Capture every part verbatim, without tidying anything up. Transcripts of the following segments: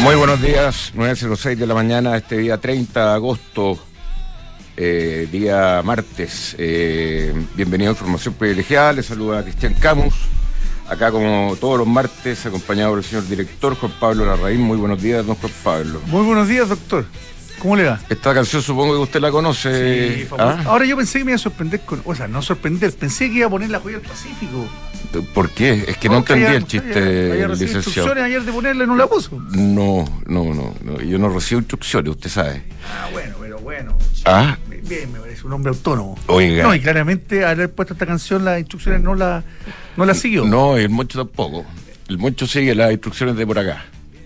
Muy buenos días, nueve cero seis de la mañana, este día treinta de agosto, eh, día martes. Eh, bienvenido a Información Privilegiada, les saluda Cristian Camus, acá como todos los martes, acompañado por el señor director Juan Pablo Larraín. Muy buenos días, don Juan Pablo. Muy buenos días, doctor. ¿Cómo le va? Esta canción supongo que usted la conoce. Sí, ¿Ah? Ahora yo pensé que me iba a sorprender con... O sea, no sorprender, pensé que iba a poner La Joya del Pacífico. ¿Por qué? Es que no, no entendí el chiste, ayer, ayer licenciado. Instrucciones ayer de ponerle, no la puso. No, no, no, no, yo no recibo instrucciones, usted sabe. Ah, bueno, pero bueno. Ah. Bien, me parece un hombre autónomo. Oiga. No, y claramente al haber puesto esta canción las instrucciones no la, no la siguió. No, el Moncho tampoco. El Moncho sigue las instrucciones de por acá.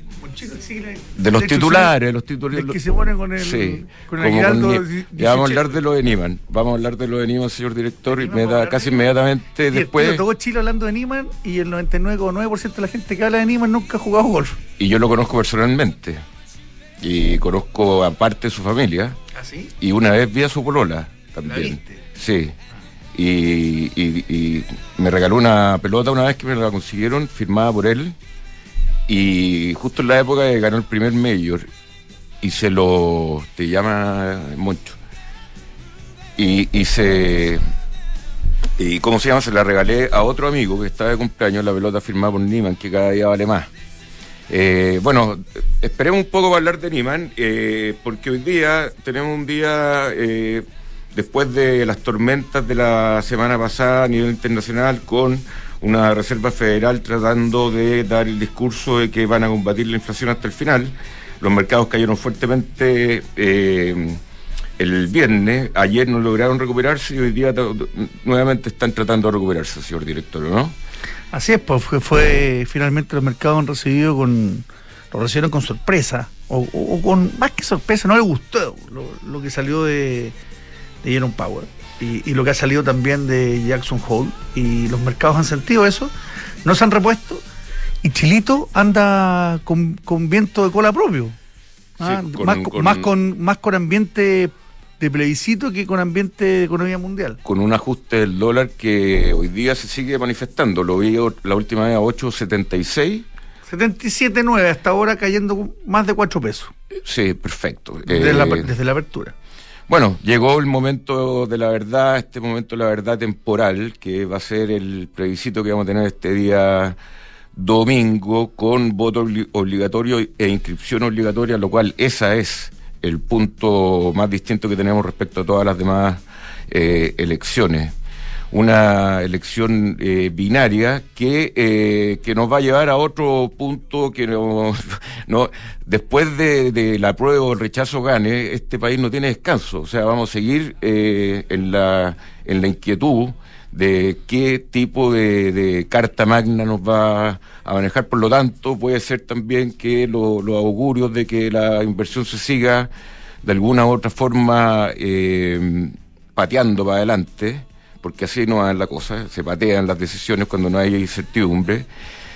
De los titulares, los titulares. Que se ponen con el, sí, con el Giraldo. Con, ya vamos a hablar de lo de Niemann. Vamos a hablar de lo de Niemann, señor director, y me da casi inmediatamente después. Pero todo Chile hablando de Niemann y el noventa y nueve coma nueve por ciento de la gente que habla de Niemann nunca ha jugado golf. Y yo lo conozco personalmente. Y conozco aparte de su familia. ¿Ah, sí? Y una vez vi a su polola también. ¿La viste? Sí. Y, y, y me regaló una pelota una vez que me la consiguieron, firmada por él. Y justo en la época que ganó el primer Major y se lo te llama Moncho y, y se y cómo se llama se la regalé a otro amigo que estaba de cumpleaños, la pelota firmada por Niemann, que cada día vale más. Eh, bueno, esperemos un poco para hablar de Niemann, eh, porque hoy día tenemos un día eh, después de las tormentas de la semana pasada a nivel internacional, con una Reserva Federal tratando de dar el discurso de que van a combatir la inflación hasta el final. Los mercados cayeron fuertemente eh, el viernes, ayer no lograron recuperarse y hoy día nuevamente están tratando de recuperarse, señor director, ¿no? Así es, pues fue, fue finalmente los mercados han recibido con lo recibieron con sorpresa, o, o, o con más que sorpresa, no le gustó lo, lo que salió de, de Jerome Powell. Y, y lo que ha salido también de Jackson Hole, y los mercados han sentido eso, no se han repuesto, y Chilito anda con, con viento de cola propio, ¿ah? Sí, con, más, con, más, con, más con ambiente de plebiscito que con ambiente de economía mundial. Con un ajuste del dólar que hoy día se sigue manifestando, lo vi la última vez a ocho setenta y seis. setenta y siete punto nueve hasta ahora, cayendo más de cuatro pesos. Sí, perfecto. Desde, eh, la, desde la apertura. Bueno, llegó el momento de la verdad, este momento de la verdad temporal, que va a ser el plebiscito que vamos a tener este día domingo, con voto obli- obligatorio e inscripción obligatoria, lo cual esa es el punto más distinto que tenemos respecto a todas las demás eh, elecciones. Una elección eh, binaria que eh, que nos va a llevar a otro punto que no, no después de, de la prueba o el rechazo gane, este país no tiene descanso. O sea, vamos a seguir eh, en la en la inquietud de qué tipo de, de carta magna nos va a manejar. Por lo tanto, puede ser también que lo, los augurios de que la inversión se siga de alguna u otra forma eh, pateando para adelante, porque así no va la cosa, se patean las decisiones cuando no hay incertidumbre.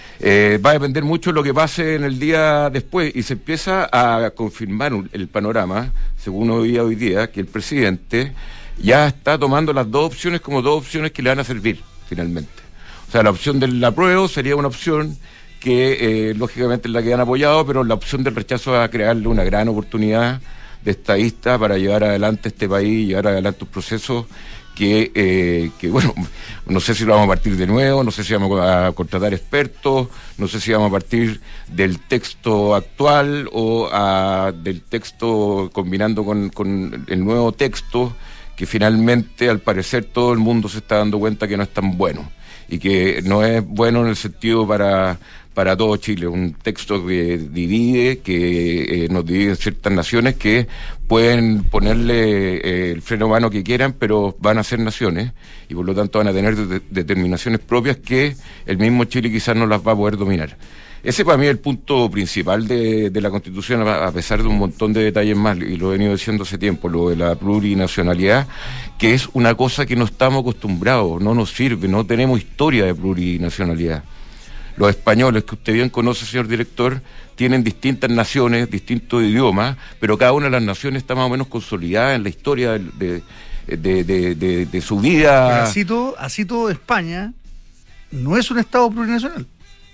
Eh, va a depender mucho de lo que pase en el día después, y se empieza a confirmar un, el panorama, según hoy día, hoy día, que el presidente ya está tomando las dos opciones como dos opciones que le van a servir, finalmente. O sea, la opción del apruebo sería una opción que, eh, lógicamente, es la que han apoyado, pero la opción del rechazo va a crearle una gran oportunidad de estadista para llevar adelante este país, llevar adelante un proceso Que, eh, que, bueno, no sé si lo vamos a partir de nuevo, no sé si vamos a contratar expertos, no sé si vamos a partir del texto actual o a, del texto combinando con, con el nuevo texto, que finalmente, al parecer, todo el mundo se está dando cuenta que no es tan bueno, y que no es bueno en el sentido para... para todo Chile, un texto que divide, que eh, nos divide en ciertas naciones que pueden ponerle eh, el freno a mano que quieran, pero van a ser naciones, y por lo tanto van a tener de- determinaciones propias que el mismo Chile quizás no las va a poder dominar. Ese para mí es el punto principal de, de la Constitución, a a pesar de un montón de detalles más, y lo he venido diciendo hace tiempo, lo de la plurinacionalidad, que es una cosa que no estamos acostumbrados, no nos sirve, no tenemos historia de plurinacionalidad. Los españoles, que usted bien conoce, señor director, tienen distintas naciones, distintos idiomas, pero cada una de las naciones está más o menos consolidada en la historia de, de, de, de, de, de su vida. Pero así todo, así todo España no es un Estado plurinacional.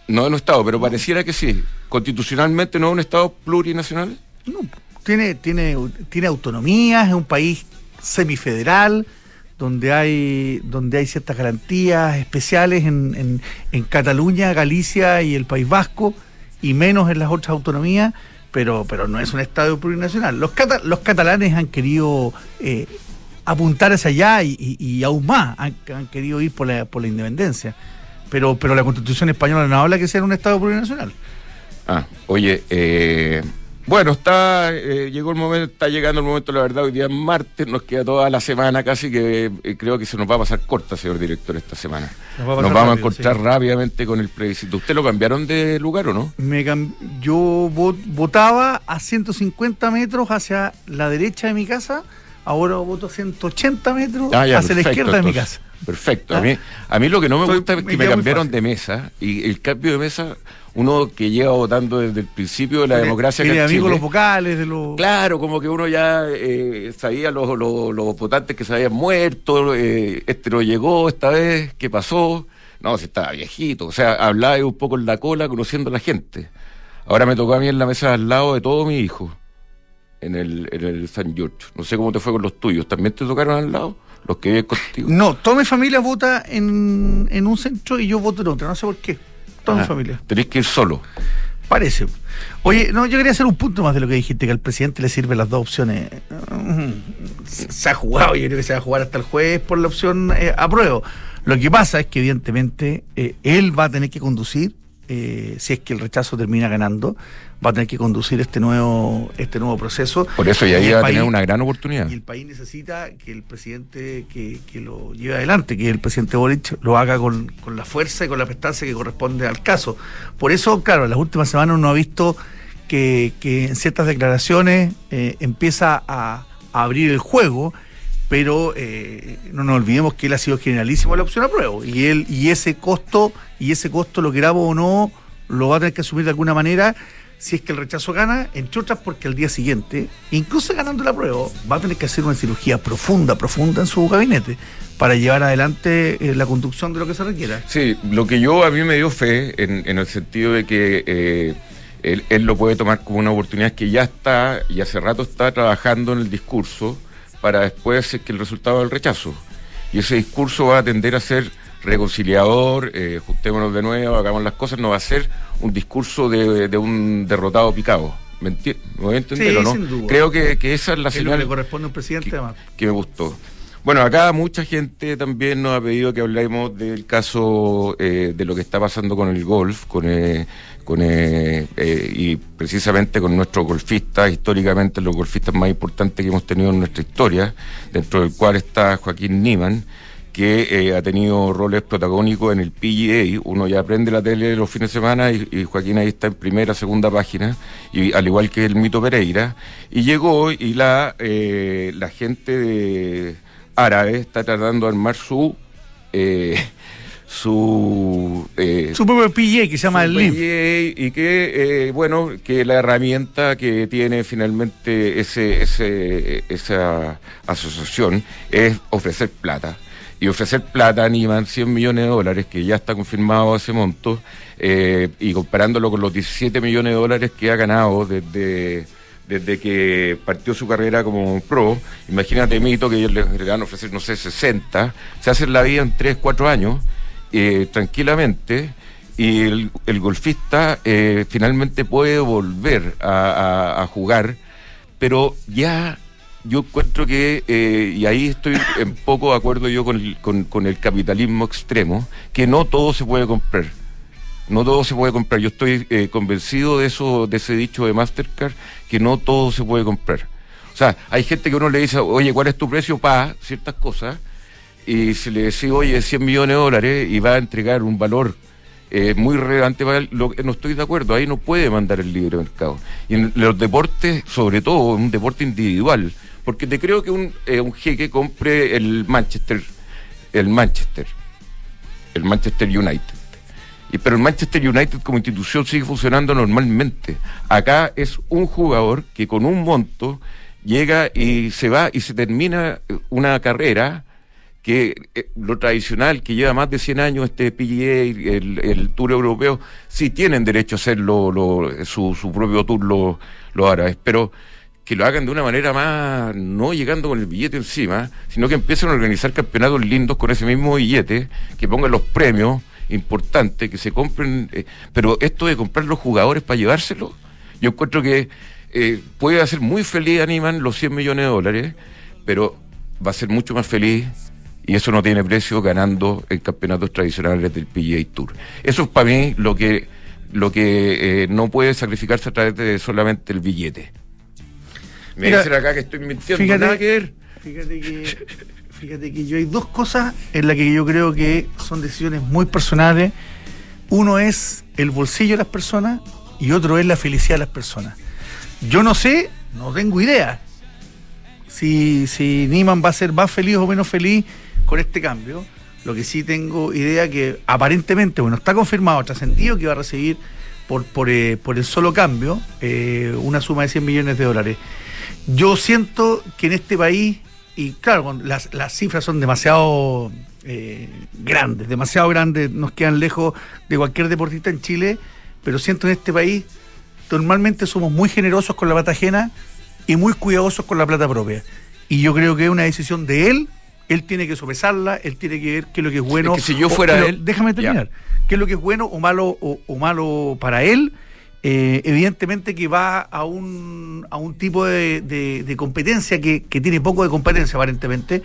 No es un Estado, pero pareciera que sí. Constitucionalmente no es un Estado plurinacional. No, tiene, tiene, tiene autonomía, es un país semifederal, donde hay, donde hay ciertas garantías especiales en, en, en Cataluña, Galicia y el País Vasco, y menos en las otras autonomías, pero, pero no es un Estado plurinacional. Los, cata, los catalanes han querido eh, apuntar hacia allá y, y, y aún más han, han querido ir por la, por la independencia. Pero, pero la Constitución española no habla que sea un Estado plurinacional. Ah, oye, eh, bueno, está eh, llegó el momento, está llegando el momento, la verdad, hoy día es martes, nos queda toda la semana casi, que eh, creo que se nos va a pasar corta, señor director, esta semana. Nos, va a nos vamos rápido, a encontrar sí. rápidamente con el plebiscito. ¿Usted lo cambiaron de lugar o no? Me cam... Yo vot votaba a ciento cincuenta metros hacia la derecha de mi casa, ahora voto a ciento ochenta metros ah, ya, hacia perfecto, la izquierda entonces. de mi casa. Perfecto. ¿Ah? A mí, a mí lo que no me Soy, gusta es que me, me cambiaron de mesa, y el cambio de mesa, uno que lleva votando desde el principio de la tiene, democracia tiene que amigos Chile, los vocales de los... Claro, como que uno ya eh, sabía los, los, los votantes que se habían muerto, eh, este no llegó esta vez, ¿qué pasó? No, se estaba viejito, o sea, hablaba un poco en la cola conociendo a la gente. Ahora me tocó a mí en la mesa al lado de todos mis hijos, en el, en el San George. No sé cómo te fue con los tuyos, ¿también te tocaron al lado? Los que viven contigo. No, toda mi familia vota en, en un centro y yo voto en otro, no sé por qué. Toda ah, mi familia. Tenés que ir solo. Parece. Oye, no, yo quería hacer un punto más de lo que dijiste, que al presidente le sirven las dos opciones. Se ha jugado, yo creo que se va a jugar hasta el jueves por la opción eh, apruebo. Lo que pasa es que evidentemente eh, él va a tener que conducir, eh, si es que el rechazo termina ganando, va a tener que conducir este nuevo este nuevo proceso. Por eso ya iba a tener una gran oportunidad. Y el país necesita que el presidente que, que lo lleve adelante, que el presidente Boric lo haga con, con la fuerza y con la prestancia que corresponde al caso. Por eso, claro, en las últimas semanas uno ha visto que, que en ciertas declaraciones eh, empieza a, a abrir el juego, pero eh, no nos olvidemos que él ha sido generalísimo a la opción apruebo, y él y ese costo, y ese costo, lo queramos o no, lo va a tener que asumir de alguna manera, si es que el rechazo gana, entre otras porque al día siguiente, incluso ganando la prueba, va a tener que hacer una cirugía profunda, profunda en su gabinete para llevar adelante eh, la conducción de lo que se requiera. Sí, lo que yo a mí me dio fe en, en el sentido de que eh, él, él lo puede tomar como una oportunidad, que ya está, y hace rato está trabajando en el discurso para después es que el resultado del rechazo. Y ese discurso va a tender a ser reconciliador, eh, juntémonos de nuevo, hagamos las cosas, no va a ser un discurso de, de un derrotado picado. ¿Me, enti- ¿Me voy a entender sí, o no? Sin duda. Creo que, que esa es la es señal lo que le corresponde a un presidente, que, además. que me gustó. Bueno, acá mucha gente también nos ha pedido que hablemos del caso eh, de lo que está pasando con el golf, con, eh, con eh, eh, y precisamente con nuestros golfistas, históricamente los golfistas más importantes que hemos tenido en nuestra historia, dentro del cual está Joaquín Niemann, que eh, ha tenido roles protagónicos en el P G A. Uno ya aprende la tele los fines de semana y, y Joaquín ahí está en primera, segunda página, y al igual que el Mito Pereira, y llegó y la, eh, la gente de árabe está tratando de armar su eh, su eh, su propio P G A que se llama el L I V, y que eh, bueno, que la herramienta que tiene finalmente ese ese esa asociación es ofrecer plata, y ofrecer plata a Niemann, cien millones de dólares, que ya está confirmado ese monto, eh, y comparándolo con los diecisiete millones de dólares que ha ganado desde desde que partió su carrera como pro. Imagínate, Mito, que ellos le, le van a ofrecer, no sé, sesenta, se hacen la vida en tres, cuatro años, eh, tranquilamente, y el, el golfista eh, finalmente puede volver a, a, a jugar, pero ya yo encuentro que, eh, y ahí estoy en poco de acuerdo yo con el, con, con el capitalismo extremo, que no todo se puede comprar. No todo se puede comprar. Yo estoy eh, convencido de eso, de ese dicho de Mastercard, que no todo se puede comprar. O sea, hay gente que uno le dice, oye, ¿cuál es tu precio para ciertas cosas? Y se le dice, oye, cien millones de dólares, y va a entregar un valor eh, muy relevante para él. Lo, no estoy de acuerdo, ahí no puede mandar el libre mercado. Y en los deportes, sobre todo, un deporte individual, porque te creo que un, eh, un jeque compre el Manchester, el Manchester, el Manchester United. Y, pero el Manchester United como institución sigue funcionando normalmente. Acá es un jugador que con un monto llega y se va y se termina una carrera que eh, lo tradicional, que lleva más de cien años, este P G A, el, el Tour europeo, sí tienen derecho a hacer lo, lo, su, su propio tour los, los árabes, pero que lo hagan de una manera más, no llegando con el billete encima, sino que empiecen a organizar campeonatos lindos con ese mismo billete, que pongan los premios importantes, que se compren, eh, pero esto de comprar los jugadores para llevárselos, yo encuentro que eh, puede hacer muy feliz a Niemann los cien millones de dólares, pero va a ser mucho más feliz, y eso no tiene precio, ganando en campeonatos tradicionales del P G A Tour. Eso es para mí lo que lo que eh, no puede sacrificarse a través de solamente el billete. Me Mira, dicen acá que estoy mintiendo, fíjate, nada que ver. Fíjate que, fíjate que yo hay dos cosas en las que yo creo que son decisiones muy personales. Uno es el bolsillo de las personas y otro es la felicidad de las personas. Yo no sé, no tengo idea si, si Niemann va a ser más feliz o menos feliz con este cambio. Lo que sí tengo idea que aparentemente, bueno, está confirmado, trascendido, que va a recibir por, por, eh, por el solo cambio eh, una suma de cien millones de dólares. Yo siento que en este país, y claro, las, las cifras son demasiado eh, grandes, demasiado grandes, nos quedan lejos de cualquier deportista en Chile, pero siento en este país, normalmente somos muy generosos con la plata ajena y muy cuidadosos con la plata propia. Y yo creo que es una decisión de él. Él tiene que sopesarla, él tiene que ver qué es lo que es bueno. Es que si yo fuera o, pero, él... Déjame terminar. Ya. Qué es lo que es bueno o malo o, o malo para él. Eh, evidentemente que va a un a un tipo de, de, de competencia que, que tiene poco de competencia aparentemente,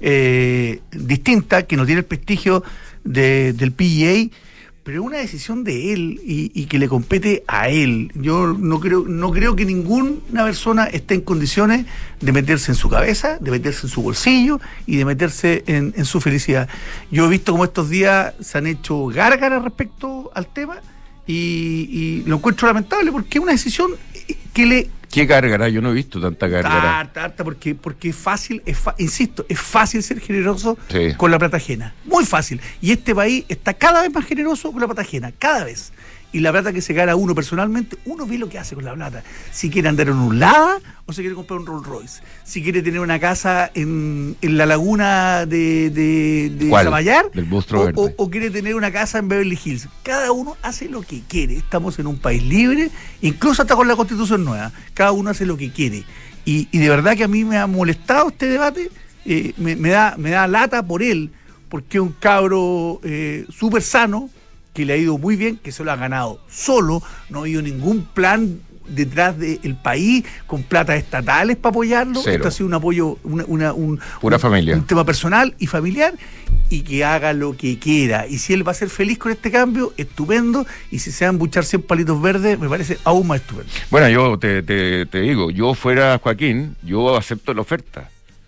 eh, distinta, que no tiene el prestigio de, del P G A, pero es una decisión de él y, y que le compete a él. Yo no creo no creo que ninguna persona esté en condiciones de meterse en su cabeza, de meterse en su bolsillo y de meterse en, en su felicidad. Yo he visto cómo estos días se han hecho gárgaras respecto al tema y, y lo encuentro lamentable porque es una decisión que le... ¿Qué gárgara? Yo no he visto tanta gárgara. Harta, harta, porque, porque es fácil, es fa- insisto, es fácil ser generoso sí. con la plata ajena. Muy fácil. Y este país está cada vez más generoso con la plata ajena, cada vez. Y la plata que se gana uno personalmente, uno ve lo que hace con la plata. Si quiere andar en un Lada o si quiere comprar un Rolls Royce. Si quiere tener una casa en, en la laguna de, de, de Zamayar Del o, o, o quiere tener una casa en Beverly Hills. Cada uno hace lo que quiere. Estamos en un país libre, incluso hasta con la Constitución nueva. Cada uno hace lo que quiere. Y, y de verdad que a mí me ha molestado este debate, eh, me, me, da, me da lata por él, porque es un cabro eh, súper sano, que le ha ido muy bien, que se lo ha ganado solo, no ha habido ningún plan detrás del país con platas estatales para apoyarlo. Cero. Esto ha sido un apoyo, una, una, un, Pura un, familia. un tema personal y familiar, y que haga lo que quiera. Y si él va a ser feliz con este cambio, estupendo, y si se van a buchar cien palitos verdes, me parece aún más estupendo. Bueno, yo te, te, te digo, yo fuera Joaquín, yo acepto la oferta.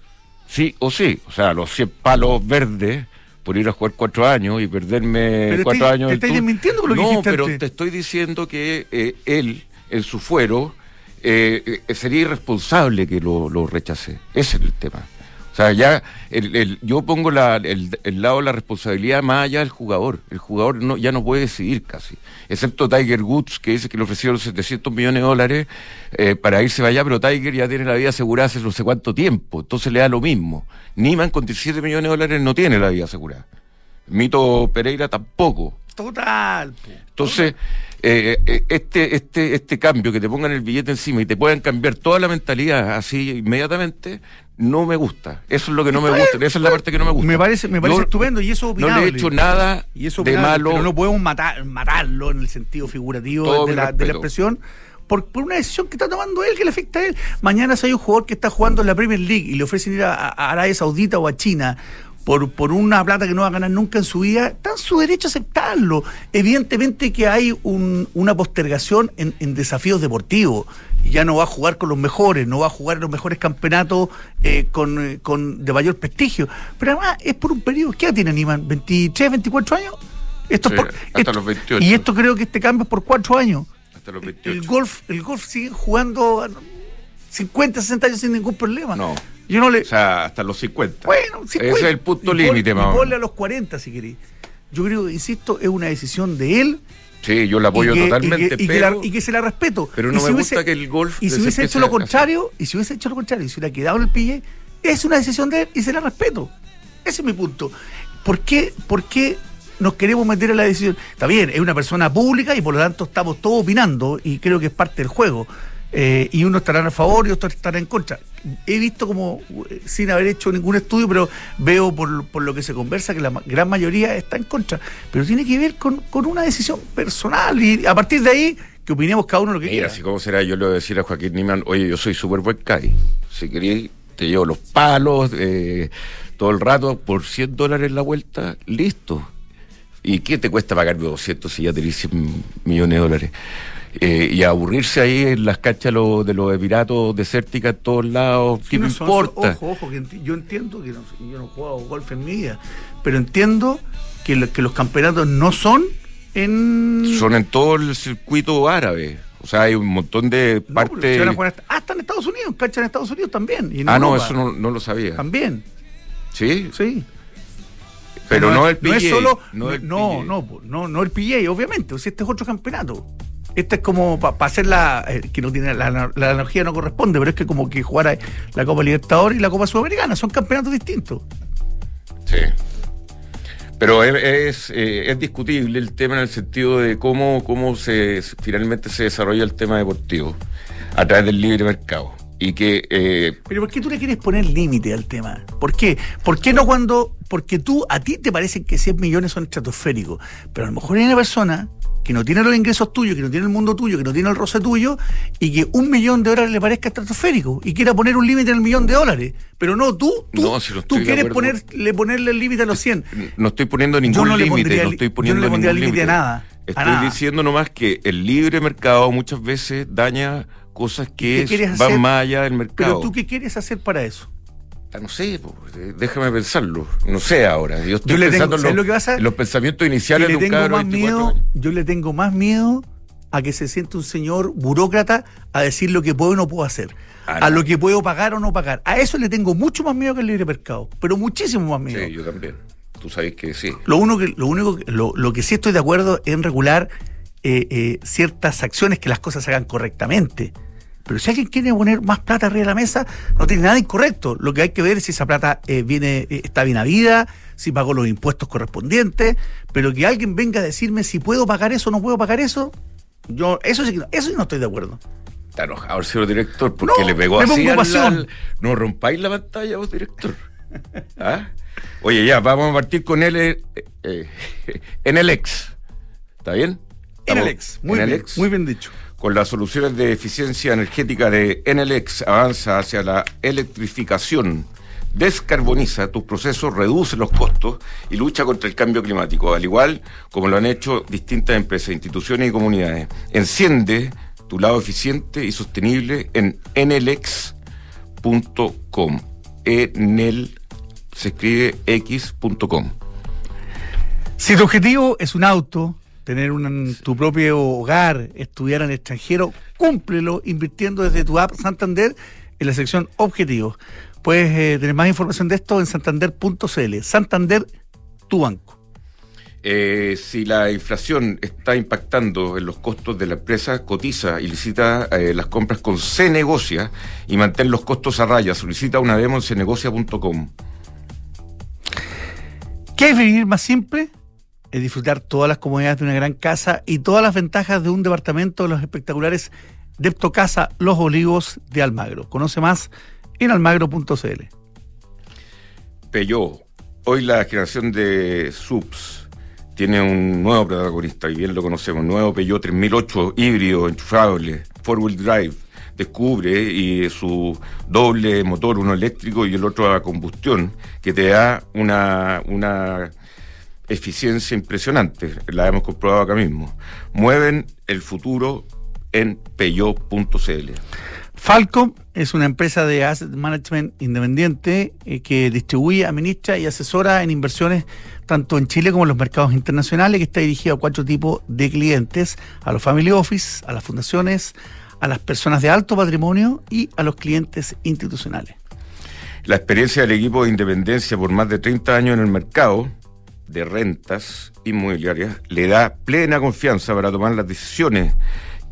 Sí o sí, o sea, los cien palos verdes por ir a jugar cuatro años y perderme pero cuatro te, años. ¿Te estás desmintiendo con lo que no, dijiste pero antes? te estoy diciendo que eh, él, en su fuero, eh, eh, sería irresponsable que lo, lo rechace. Ese es el tema. O sea, ya el, el, yo pongo la, el, el lado de la responsabilidad más allá del jugador. El jugador no, ya no puede decidir casi. Excepto Tiger Woods, que dice que le ofrecieron setecientos millones de dólares eh, para irse para allá, pero Tiger ya tiene la vida asegurada hace no sé cuánto tiempo. Entonces le da lo mismo. Niemann con diecisiete millones de dólares no tiene la vida asegurada. Mito Pereira tampoco. Total. Po. Entonces, eh, eh, este, este, este cambio, que te pongan el billete encima y te puedan cambiar toda la mentalidad así inmediatamente, no me gusta. Eso es lo que no me gusta. Esa es la parte que no me gusta. Me parece, me parece Yo estupendo y eso es opinable. No le he hecho nada y eso de malo. Pero no podemos matar, matarlo en el sentido figurativo de la, de la expresión. Por, por una decisión que está tomando él, que le afecta a él. Mañana si hay un jugador que está jugando en la Premier League y le ofrecen ir a, a Arabia Saudita o a China por, por una plata que no va a ganar nunca en su vida, está en su derecho a aceptarlo. Evidentemente que hay un, una postergación en, en desafíos deportivos. Ya no va a jugar con los mejores, no va a jugar en los mejores campeonatos eh, con, con de mayor prestigio. Pero además es por un periodo. ¿Qué edad tiene Niemann? ¿veintitrés, veinticuatro años? Esto sí, es por, hasta esto, los veintiocho. Y esto creo que este cambio es por cuatro años. Hasta los veintiocho. El golf, el golf sigue jugando cincuenta, sesenta años sin ningún problema. No. Yo no le... O sea, hasta los cincuenta. Bueno, cincuenta. Ese es el punto límite, más. más Y ponle a los cuarenta si querés. Yo creo, insisto, es una decisión de él. Sí, yo la apoyo y que, totalmente, y que, y pero... que la, y que se la respeto. Pero no y me si gusta hubiese, que el golf... Y si hubiese hecho lo contrario, y si hubiese hecho lo contrario, y si hubiera quedado en el P G A, es una decisión de él y se la respeto. Ese es mi punto. ¿Por qué, por qué nos queremos meter en la decisión? Está bien, es una persona pública y por lo tanto estamos todos opinando y creo que es parte del juego. Eh, y unos estarán a favor y otros estarán en contra. He visto como, sin haber hecho ningún estudio, pero veo por, por lo que se conversa que la ma- gran mayoría está en contra. Pero tiene que ver con, con una decisión personal y a partir de ahí que opinemos cada uno lo que Mira, quiera. así como será, yo le voy a decir a Joaquín Niemann, oye, yo soy súper buen C A I. Si queréis, te llevo los palos eh, todo el rato por cien dólares la vuelta, listo. ¿Y qué te cuesta pagarme doscientos si ya tenés cien millones de dólares? Eh, y aburrirse ahí en las canchas lo, de los Emiratos desérticas en todos lados, ¿qué me son- importa? Ojo, ojo, que enti- yo entiendo que no, yo no he jugado golf en mi vida, pero entiendo que, lo- que los campeonatos no son en... Son en todo el circuito árabe. O sea, hay un montón de No, pero partes. se van a jugar hasta, hasta en Estados Unidos, en cancha en Estados Unidos también. Y en Ah, no, Europa eso no, no lo sabía. también, ¿Sí? sí. Pero no el P G A. No es solo. no No, el no, P G A. no, no, no el P G A, obviamente. O sea, este es otro campeonato. Este es como para pa hacer la. Eh, que no tiene la, la, la analogía no corresponde, pero es que como que jugar la Copa Libertadores y la Copa Sudamericana. Son campeonatos distintos. Sí. Pero es, es, eh, es discutible el tema en el sentido de cómo, cómo se finalmente se desarrolla el tema deportivo a través del libre mercado. Y que eh, Pero ¿por qué tú le quieres poner límite al tema? ¿Por qué? ¿Por qué no cuando.? Porque tú, a ti te parece que cien millones son estratosféricos, pero a lo mejor hay una persona que no tiene los ingresos tuyos, que no tiene el mundo tuyo, que no tiene el roce tuyo, y que un millón de dólares le parezca estratosférico, y quiera poner un límite en el millón de dólares. Pero no, tú, tú, No, si no tú estoy de quieres acuerdo. ponerle, ponerle el límite a los cien. no estoy poniendo Yo ningún no le límite, pondría no li- estoy yo poniendo no le pondría ningún límite a nada, a Estoy nada. diciendo nomás que el libre mercado muchas veces daña cosas que ¿Qué quieres van hacer? más allá del mercado. Pero tú, ¿qué quieres hacer para eso? Ah, no sé, po, eh, déjame pensarlo. No sé ahora. Yo estoy Yo le pensando tengo- ¿sabes en, lo que los, pasa? en los pensamientos Y iniciales le de un tengo cabro de más veinticuatro miedo, años. yo le tengo más miedo a que se siente un señor burócrata a decir lo que puedo o no puedo hacer, Ah, a no. lo que puedo pagar o no pagar. A eso le tengo mucho más miedo que el libre mercado, pero muchísimo más miedo. Sí, yo también. Tú sabes que sí. Lo uno que, lo único, que- lo, lo que sí estoy de acuerdo en regular eh, eh, ciertas acciones, que las cosas se hagan correctamente. Pero si alguien quiere poner más plata arriba de la mesa, no tiene nada incorrecto. Lo que hay que ver es si esa plata eh, viene, eh, está bien habida, si pagó los impuestos correspondientes, pero que alguien venga a decirme si puedo pagar eso o no puedo pagar eso, yo, eso sí que no, eso sí no estoy de acuerdo. Está enojado el señor director porque No, le pegó le así pongo al, pasión. al- No rompáis la pantalla vos, director. ¿Ah? Oye, ya, vamos a partir con él eh, eh, en el ex. ¿Está bien? Enelex, muy bien, Enelex. muy bien dicho. Con las soluciones de eficiencia energética de Enelex avanza hacia la electrificación. Descarboniza tus procesos, reduce los costos y lucha contra el cambio climático, al igual como lo han hecho distintas empresas, instituciones y comunidades. Enciende tu lado eficiente y sostenible en enelex punto com. Enel se escribe x punto com. Si tu objetivo es un auto, tener un, tu propio hogar, estudiar en el extranjero, cúmplelo invirtiendo desde tu app Santander en la sección Objetivos. Puedes eh, tener más información de esto en santander punto c l. Santander, tu banco. Eh, si la inflación está impactando en los costos de la empresa, cotiza y licita eh, las compras con Cenegocia y mantén los costos a raya. Solicita una demo en cenegocia punto com. ¿Qué es vivir más simple? Es disfrutar todas las comodidades de una gran casa y todas las ventajas de un departamento de los espectaculares Deptocasa Los Olivos de Almagro. Conoce más en almagro punto c l. Peugeot, hoy la generación de S U Vs tiene un nuevo protagonista, y bien lo conocemos, nuevo Peugeot tres mil ocho híbrido, enchufable, four-wheel drive. Descubre y su doble motor, uno eléctrico y el otro a combustión, que te da una, una eficiencia impresionante. La hemos comprobado acá mismo. Mueven el futuro en peugeot punto c l. Falcom es una empresa de asset management independiente eh, que distribuye, administra y asesora en inversiones tanto en Chile como en los mercados internacionales, que está dirigido a cuatro tipos de clientes: a los family office, a las fundaciones, a las personas de alto patrimonio y a los clientes institucionales. La experiencia del equipo de Independencia por más de treinta años en el mercado de rentas inmobiliarias le da plena confianza para tomar las decisiones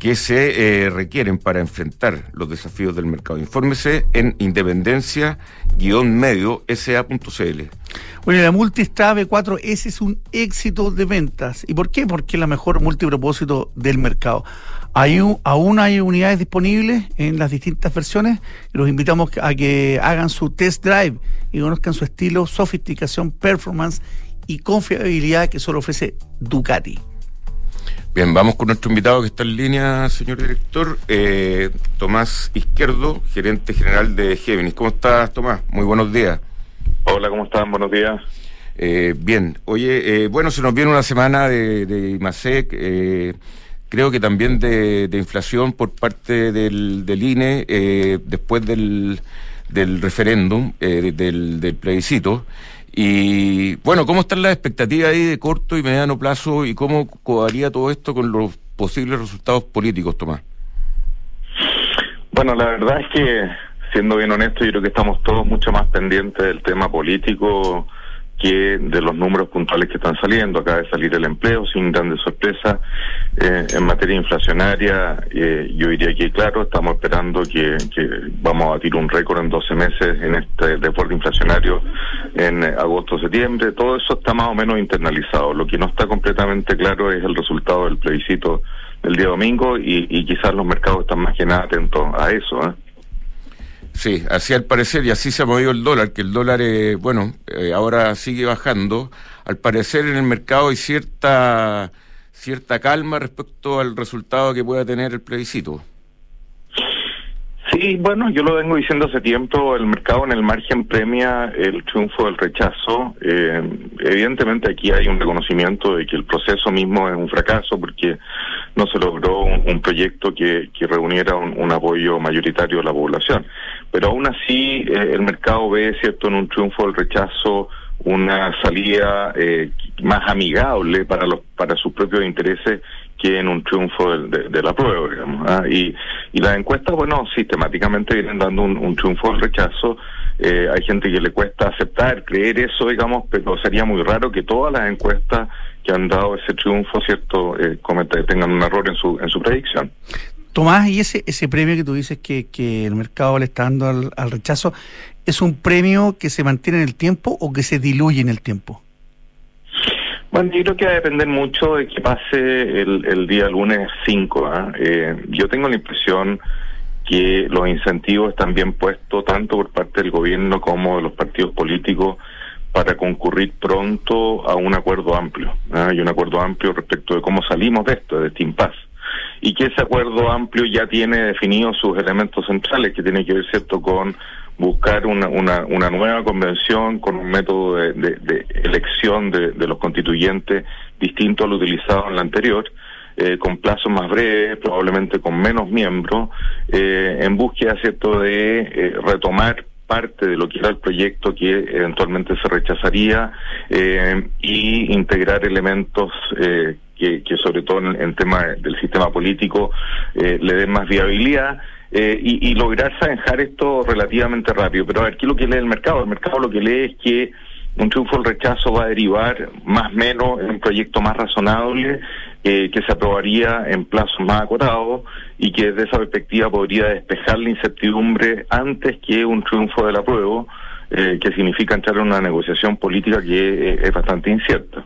que se eh, requieren para enfrentar los desafíos del mercado. Infórmese en independencia guión medio S A punto C L. Bueno, la Multistra B cuatro S es un éxito de ventas. ¿Y por qué? Porque es la mejor multipropósito del mercado. Hay un, aún hay unidades disponibles en las distintas versiones y los invitamos a que hagan su test drive y conozcan su estilo, sofisticación, performance y confiabilidad que solo ofrece Ducati. Bien, vamos con nuestro invitado que está en línea, señor director, eh, Tomás Izquierdo, gerente general de Géminis. ¿Cómo estás, Tomás? Muy buenos días. Hola, ¿cómo están? Buenos días. Eh, bien, oye, eh, bueno, se nos viene una semana de, de IMASEC, eh, creo que también de, de inflación por parte del, del I N E, eh, después del, del referéndum, eh, del, del plebiscito. Y bueno, ¿cómo están las expectativas ahí de corto y mediano plazo y cómo codaría todo esto con los posibles resultados políticos, Tomás? Bueno, la verdad es que, siendo bien honesto, yo creo que estamos todos mucho más pendientes del tema político que de los números puntuales que están saliendo. Acaba de salir el empleo sin grandes sorpresas. Eh, en materia inflacionaria, eh, yo diría que, claro, estamos esperando que, que vamos a batir un récord en doce meses en este deporte inflacionario en agosto-septiembre. Todo eso está más o menos internalizado. Lo que no está completamente claro es el resultado del plebiscito del día domingo y, y quizás los mercados están más que nada atentos a eso, ¿eh? Sí, así al parecer, y así se ha movido el dólar, que el dólar, eh, bueno, eh, ahora sigue bajando. Al parecer en el mercado hay cierta cierta calma respecto al resultado que pueda tener el plebiscito. Sí, bueno, yo lo vengo diciendo hace tiempo, el mercado en el margen premia el triunfo del rechazo. Eh, evidentemente aquí hay un reconocimiento de que el proceso mismo es un fracaso porque no se logró un, un proyecto que, que reuniera un, un apoyo mayoritario de la población. Pero aún así eh, el mercado ve, cierto, en un triunfo del rechazo una salida eh, más amigable para los para sus propios intereses que en un triunfo del, de, de la prueba, digamos. ¿ah? Y, y las encuestas, bueno, sistemáticamente vienen dando un, un triunfo del rechazo. Eh, hay gente que le cuesta aceptar, creer eso, digamos, pero sería muy raro que todas las encuestas que han dado ese triunfo, cierto, eh, cometa, tengan un error en su en su predicción. Tomás, y ese ese premio que tú dices que, que el mercado le está dando al, al rechazo, ¿es un premio que se mantiene en el tiempo o que se diluye en el tiempo? Bueno, yo creo que va a depender mucho de que pase el, el día lunes cinco. ¿eh? Eh, yo tengo la impresión que los incentivos están bien puestos tanto por parte del gobierno como de los partidos políticos para concurrir pronto a un acuerdo amplio. ¿eh? Y un acuerdo amplio respecto de cómo salimos de esto, de este impasse. Y que ese acuerdo amplio ya tiene definidos sus elementos centrales, que tiene que ver, cierto, con buscar una, una, una nueva convención con un método de, de, de elección de, de los constituyentes distinto al utilizado en la anterior, eh, con plazos más breves, probablemente con menos miembros, eh, en búsqueda, cierto, de eh, retomar parte de lo que era el proyecto que eventualmente se rechazaría eh, y integrar elementos eh, que, que sobre todo en el tema del sistema político eh, le den más viabilidad. Eh, y, y lograr zanjar esto relativamente rápido. Pero a ver, ¿qué es lo que lee el mercado? El mercado lo que lee es que un triunfo del rechazo va a derivar más o menos en un proyecto más razonable, eh, que se aprobaría en plazos más acotados y que desde esa perspectiva podría despejar la incertidumbre antes que un triunfo del apruebo, eh, que significa entrar en una negociación política que eh, es bastante incierta.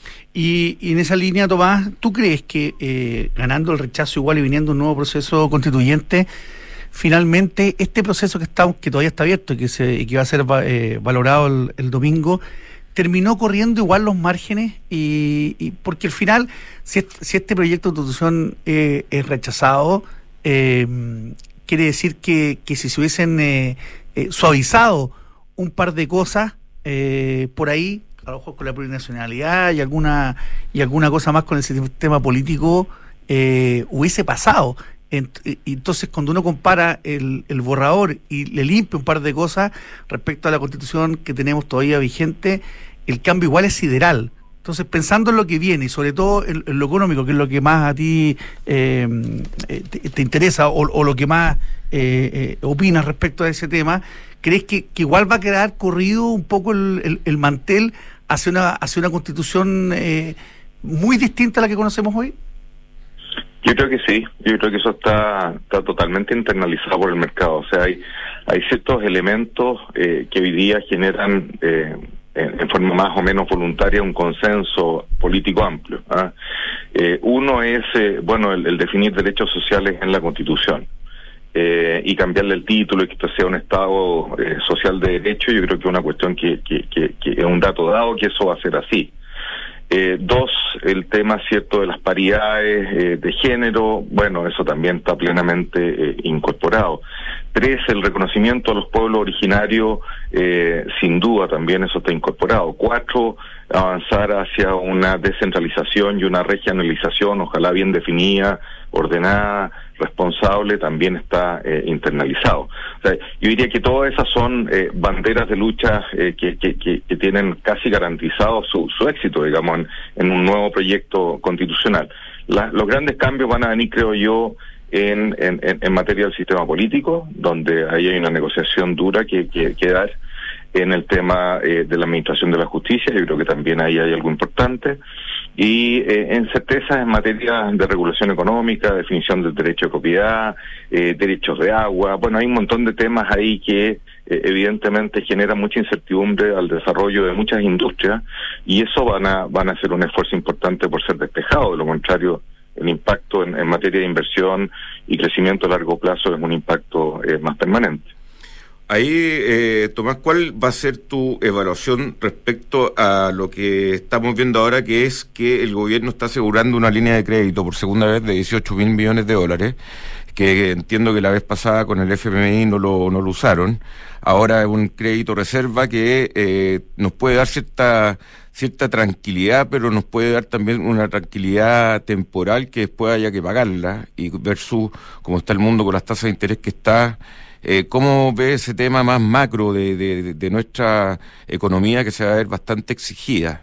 Y, y en esa línea, Tomás, ¿tú crees que eh, ganando el rechazo igual y viniendo un nuevo proceso constituyente, finalmente este proceso que está que todavía está abierto y que, se, que va a ser eh, valorado el, el domingo, terminó corriendo igual los márgenes? Y, y porque al final, si este, si este proyecto de constitución eh, es rechazado, eh, quiere decir que, que si se hubiesen eh, eh, suavizado un par de cosas eh, por ahí, a lo mejor con la plurinacionalidad y alguna y alguna cosa más con el sistema político, eh, hubiese pasado. Entonces, cuando uno compara el, el borrador y le limpia un par de cosas respecto a la Constitución que tenemos todavía vigente, el cambio igual es sideral. Entonces, pensando en lo que viene y sobre todo en, en lo económico, que es lo que más a ti eh, te, te interesa o, o lo que más eh, eh, opinas respecto a ese tema, ¿crees que, que igual va a quedar corrido un poco el, el, el mantel hacia una hacia una Constitución eh, muy distinta a la que conocemos hoy? Yo creo que sí, yo creo que eso está está totalmente internalizado por el mercado. O sea, hay hay ciertos elementos eh, que hoy día generan eh, en, en forma más o menos voluntaria un consenso político amplio. ¿ah? Eh, uno es, eh, bueno, el, el definir derechos sociales en la Constitución. Eh, y cambiarle el título y que esto sea un Estado eh, social de derecho, yo creo que es una cuestión que, que, que, que es un dato dado que eso va a ser así. Eh, dos, el tema cierto de las paridades eh, de género, bueno, eso también está plenamente eh, incorporado. Tres, el reconocimiento a los pueblos originarios, eh, sin duda también eso está incorporado. Cuatro, avanzar hacia una descentralización y una regionalización, ojalá bien definida, ordenada, responsable, también está eh, internalizado. O sea, yo diría que todas esas son eh, banderas de lucha eh, que, que, que, que tienen casi garantizado su, su éxito, digamos, en, en un nuevo proyecto constitucional. La, los grandes cambios van a venir, creo yo, en, en, en materia del sistema político, donde ahí hay una negociación dura que, que, que dar en el tema eh, de la administración de la justicia. Yo creo que también ahí hay algo importante. Y eh, en certezas en materia de regulación económica, definición del derecho de propiedad, eh, derechos de agua. Bueno, hay un montón de temas ahí que eh, evidentemente generan mucha incertidumbre al desarrollo de muchas industrias, y eso van a van a hacer un esfuerzo importante por ser despejado. De lo contrario, el impacto en, en materia de inversión y crecimiento a largo plazo es un impacto eh, más permanente. Ahí, eh, Tomás, ¿cuál va a ser tu evaluación respecto a lo que estamos viendo ahora, que es que el gobierno está asegurando una línea de crédito por segunda vez de dieciocho mil millones de dólares, que entiendo que la vez pasada con el F M I no lo, no lo usaron? Ahora es un crédito reserva que eh, nos puede dar cierta cierta tranquilidad, pero nos puede dar también una tranquilidad temporal que después haya que pagarla, y versus cómo está el mundo con las tasas de interés que está. Eh, ¿Cómo ve ese tema más macro de, de, de nuestra economía, que se va a ver bastante exigida?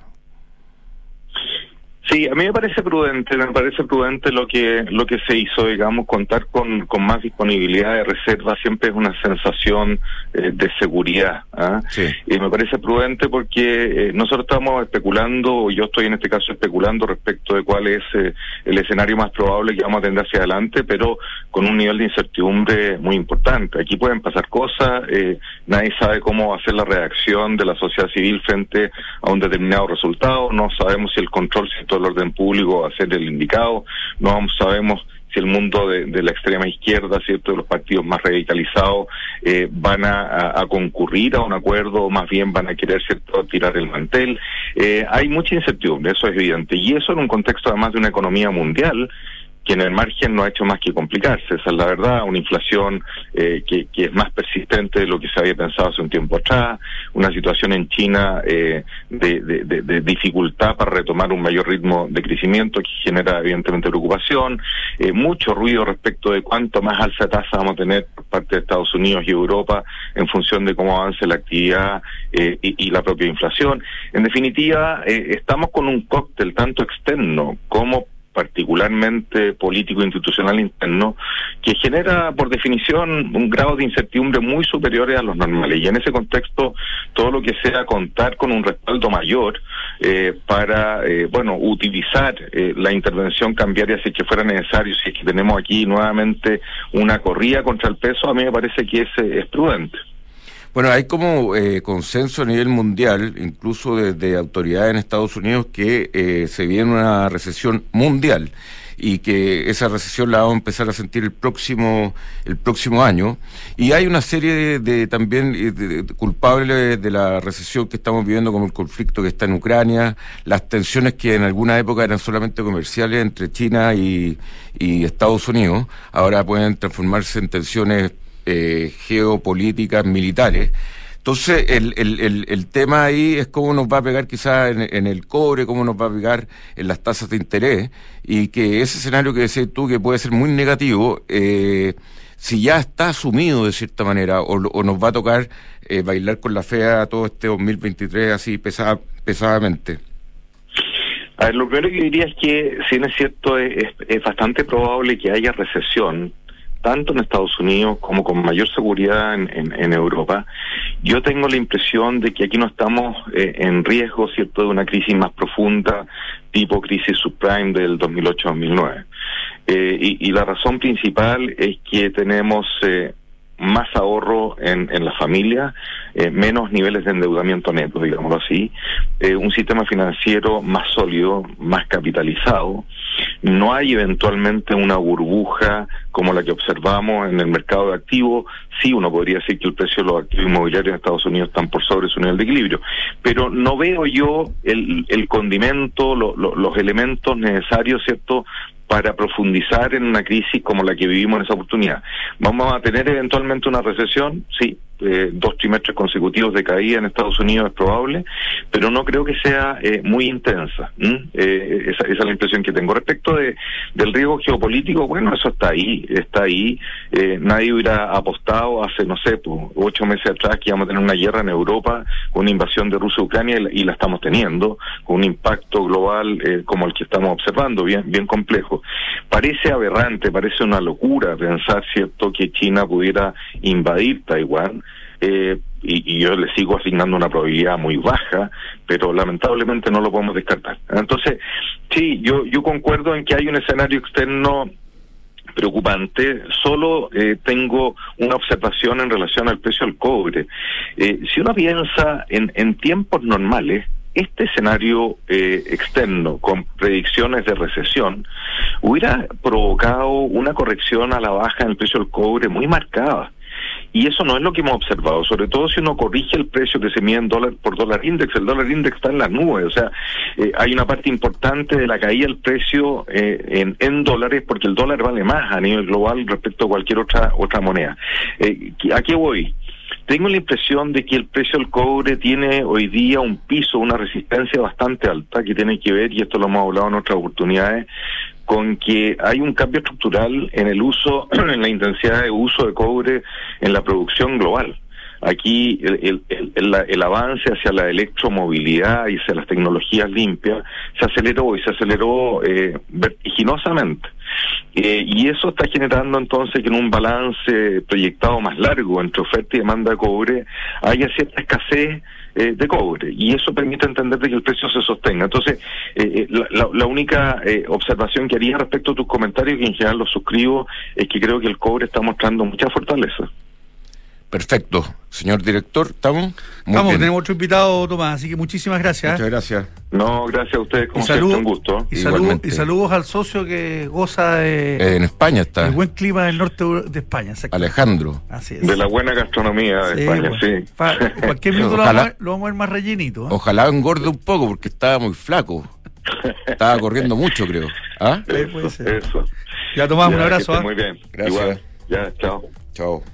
Sí, a mí me parece prudente, me parece prudente lo que lo que se hizo, digamos, contar con, con más disponibilidad de reserva siempre es una sensación eh, de seguridad. ¿ah? Sí. Y me parece prudente porque eh, nosotros estamos especulando, o yo estoy en este caso especulando respecto de cuál es eh, el escenario más probable que vamos a tener hacia adelante, pero con un nivel de incertidumbre muy importante. Aquí pueden pasar cosas, eh, nadie sabe cómo va a ser la reacción de la sociedad civil frente a un determinado resultado, no sabemos si el control del orden público va a ser el indicado, no sabemos si el mundo de, de la extrema izquierda, cierto, de los partidos más radicalizados eh, van a, a, a concurrir a un acuerdo, o más bien van a querer, cierto, tirar el mantel. Eh, hay mucha incertidumbre, eso es evidente, y eso en un contexto además de una economía mundial que en el margen no ha hecho más que complicarse. Esa es la verdad, una inflación eh, que, que es más persistente de lo que se había pensado hace un tiempo atrás, una situación en China eh, de, de, de, de dificultad para retomar un mayor ritmo de crecimiento que genera evidentemente preocupación, eh, mucho ruido respecto de cuánto más alza de tasa vamos a tener por parte de Estados Unidos y Europa en función de cómo avance la actividad eh, y, y la propia inflación. En definitiva, eh, estamos con un cóctel tanto externo como particularmente político e institucional interno, que genera por definición un grado de incertidumbre muy superiores a los normales, y en ese contexto todo lo que sea contar con un respaldo mayor eh, para eh, bueno utilizar eh, la intervención cambiaria si es que fuera necesario, si es que tenemos aquí nuevamente una corrida contra el peso, a mí me parece que es, es prudente. Bueno, hay como eh, consenso a nivel mundial, incluso desde autoridades en Estados Unidos, que eh, se viene una recesión mundial y que esa recesión la vamos a empezar a sentir el próximo el próximo año. Y hay una serie de, de también de, de culpables de la recesión que estamos viviendo, como el conflicto que está en Ucrania, las tensiones que en alguna época eran solamente comerciales entre China y, y Estados Unidos, ahora pueden transformarse en tensiones Eh, geopolíticas, militares. Entonces, el, el, el, el tema ahí es cómo nos va a pegar quizás en, en el cobre, cómo nos va a pegar en las tasas de interés, y que ese escenario que decías tú, que puede ser muy negativo, eh, si ya está asumido de cierta manera, o, o nos va a tocar eh, bailar con la fea todo este dos mil veintitrés así pesada, pesadamente. A ver, lo primero que diría es que, si bien es cierto, es, es bastante probable que haya recesión, tanto en Estados Unidos como con mayor seguridad en, en, en Europa. Yo tengo la impresión de que aquí no estamos eh, en riesgo, cierto, de una crisis más profunda, tipo crisis subprime del dos mil ocho dos mil nueve. Eh, y, y la razón principal es que tenemos eh, más ahorro en, en la familia, eh, menos niveles de endeudamiento neto, digámoslo así, eh, un sistema financiero más sólido, más capitalizado. No hay eventualmente una burbuja como la que observamos en el mercado de activos. Sí, uno podría decir que el precio de los activos inmobiliarios en Estados Unidos están por sobre su nivel de equilibrio, pero no veo yo el, el condimento, lo, lo, los elementos necesarios, ¿cierto?, para profundizar en una crisis como la que vivimos en esa oportunidad. ¿Vamos a tener eventualmente una recesión? Sí, eh, dos trimestres consecutivos de caída en Estados Unidos es probable, pero no creo que sea eh, muy intensa. ¿Mm? Eh, esa, esa es la impresión que tengo. Respecto de del riesgo geopolítico, bueno, eso está ahí, está ahí. Eh, nadie hubiera apostado hace, no sé, pues, ocho meses atrás que íbamos a tener una guerra en Europa, con una invasión de Rusia a Ucrania, y la, y la estamos teniendo, con un impacto global eh, como el que estamos observando, bien, bien complejo. Parece aberrante, parece una locura pensar, cierto, que China pudiera invadir Taiwán, eh, y, y yo le sigo asignando una probabilidad muy baja, pero lamentablemente no lo podemos descartar. Entonces, sí, yo yo concuerdo en que hay un escenario externo preocupante. Solo eh, tengo una observación en relación al precio del cobre. Eh, si uno piensa en, en tiempos normales, este escenario eh, externo con predicciones de recesión hubiera provocado una corrección a la baja en el precio del cobre muy marcada. Y eso no es lo que hemos observado, sobre todo si uno corrige el precio que se mide en dólar por dólar index. El dólar index está en las nubes, o sea, eh, hay una parte importante de la caída del precio eh, en, en dólares, porque el dólar vale más a nivel global respecto a cualquier otra otra moneda. Eh, ¿A qué voy? Tengo la impresión de que el precio del cobre tiene hoy día un piso, una resistencia bastante alta, que tiene que ver, y esto lo hemos hablado en otras oportunidades, con que hay un cambio estructural en el uso, en la intensidad de uso de cobre en la producción global. Aquí el, el, el, el avance hacia la electromovilidad y hacia las tecnologías limpias se aceleró y se aceleró eh, vertiginosamente. Eh, y eso está generando entonces que en un balance proyectado más largo entre oferta y demanda de cobre haya cierta escasez eh, de cobre, y eso permite entender de que el precio se sostenga. Entonces, eh, la, la, la única eh, observación que haría respecto a tus comentarios, que en general los suscribo, es que creo que el cobre está mostrando mucha fortaleza. Perfecto. Señor director, ¿estamos? Muy Vamos, bien. Tenemos otro invitado, Tomás, así que muchísimas gracias. Muchas gracias. No, gracias a ustedes, como siempre, un gusto. Y, salud, y saludos al socio que goza de... Eh, en España está. El buen clima del norte de España. Alejandro. Así es. De la buena gastronomía de sí, España, bueno, sí. Pa, cualquier minuto lo, vamos a, lo vamos a ver más rellenito. ¿eh? Ojalá engorde un poco, porque estaba muy flaco. Estaba corriendo mucho, creo. ¿Ah? Eso, puede ser. Eso. Ya, Tomás, ya, un abrazo. Muy bien. Gracias. Igual. Ya, chao. Chao.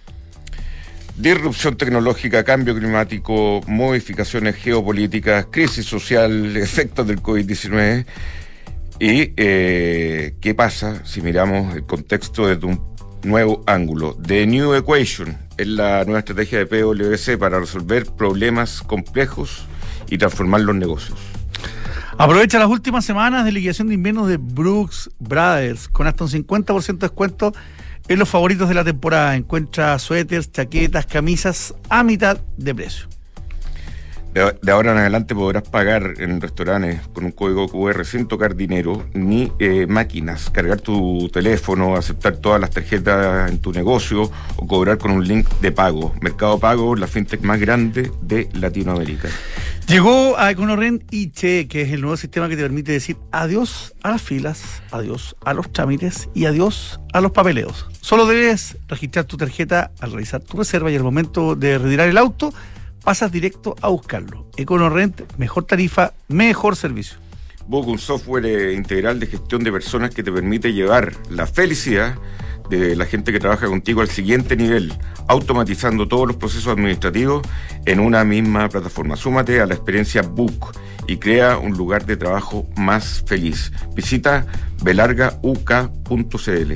Disrupción tecnológica, cambio climático, modificaciones geopolíticas, crisis social, efectos del COVID diecinueve. Y eh, ¿qué pasa si miramos el contexto desde un nuevo ángulo? The New Equation es la nueva estrategia de P W C para resolver problemas complejos y transformar los negocios. Aprovecha las últimas semanas de liquidación de invierno de Brooks Brothers con hasta un cincuenta por ciento de descuento en los favoritos de la temporada. Encuentra suéteres, chaquetas, camisas a mitad de precio. De, de ahora en adelante podrás pagar en restaurantes con un código Q R sin tocar dinero ni eh, máquinas, cargar tu teléfono, aceptar todas las tarjetas en tu negocio o cobrar con un link de pago. Mercado Pago, la fintech más grande de Latinoamérica. Llegó a EconoRent I Che, que es el nuevo sistema que te permite decir adiós a las filas, adiós a los trámites y adiós a los papeleos. Solo debes registrar tu tarjeta al realizar tu reserva, y al momento de retirar el auto pasas directo a buscarlo. EconoRent, mejor tarifa, mejor servicio. Book, un software eh, integral de gestión de personas que te permite llevar la felicidad de la gente que trabaja contigo al siguiente nivel, automatizando todos los procesos administrativos en una misma plataforma. Súmate a la experiencia Book y crea un lugar de trabajo más feliz. Visita belarga u k punto c l.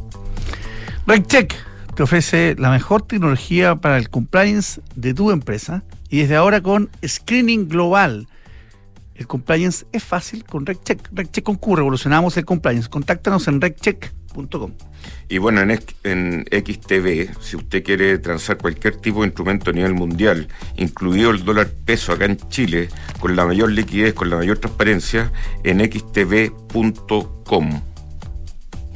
RegCheck te ofrece la mejor tecnología para el compliance de tu empresa, y desde ahora con screening global. El compliance es fácil con RegCheck. RegCheck con Q, revolucionamos el compliance. Contáctanos en regcheck punto com. Y bueno, en, en X T B, si usted quiere transar cualquier tipo de instrumento a nivel mundial, incluido el dólar peso acá en Chile, con la mayor liquidez, con la mayor transparencia, en x t b punto com.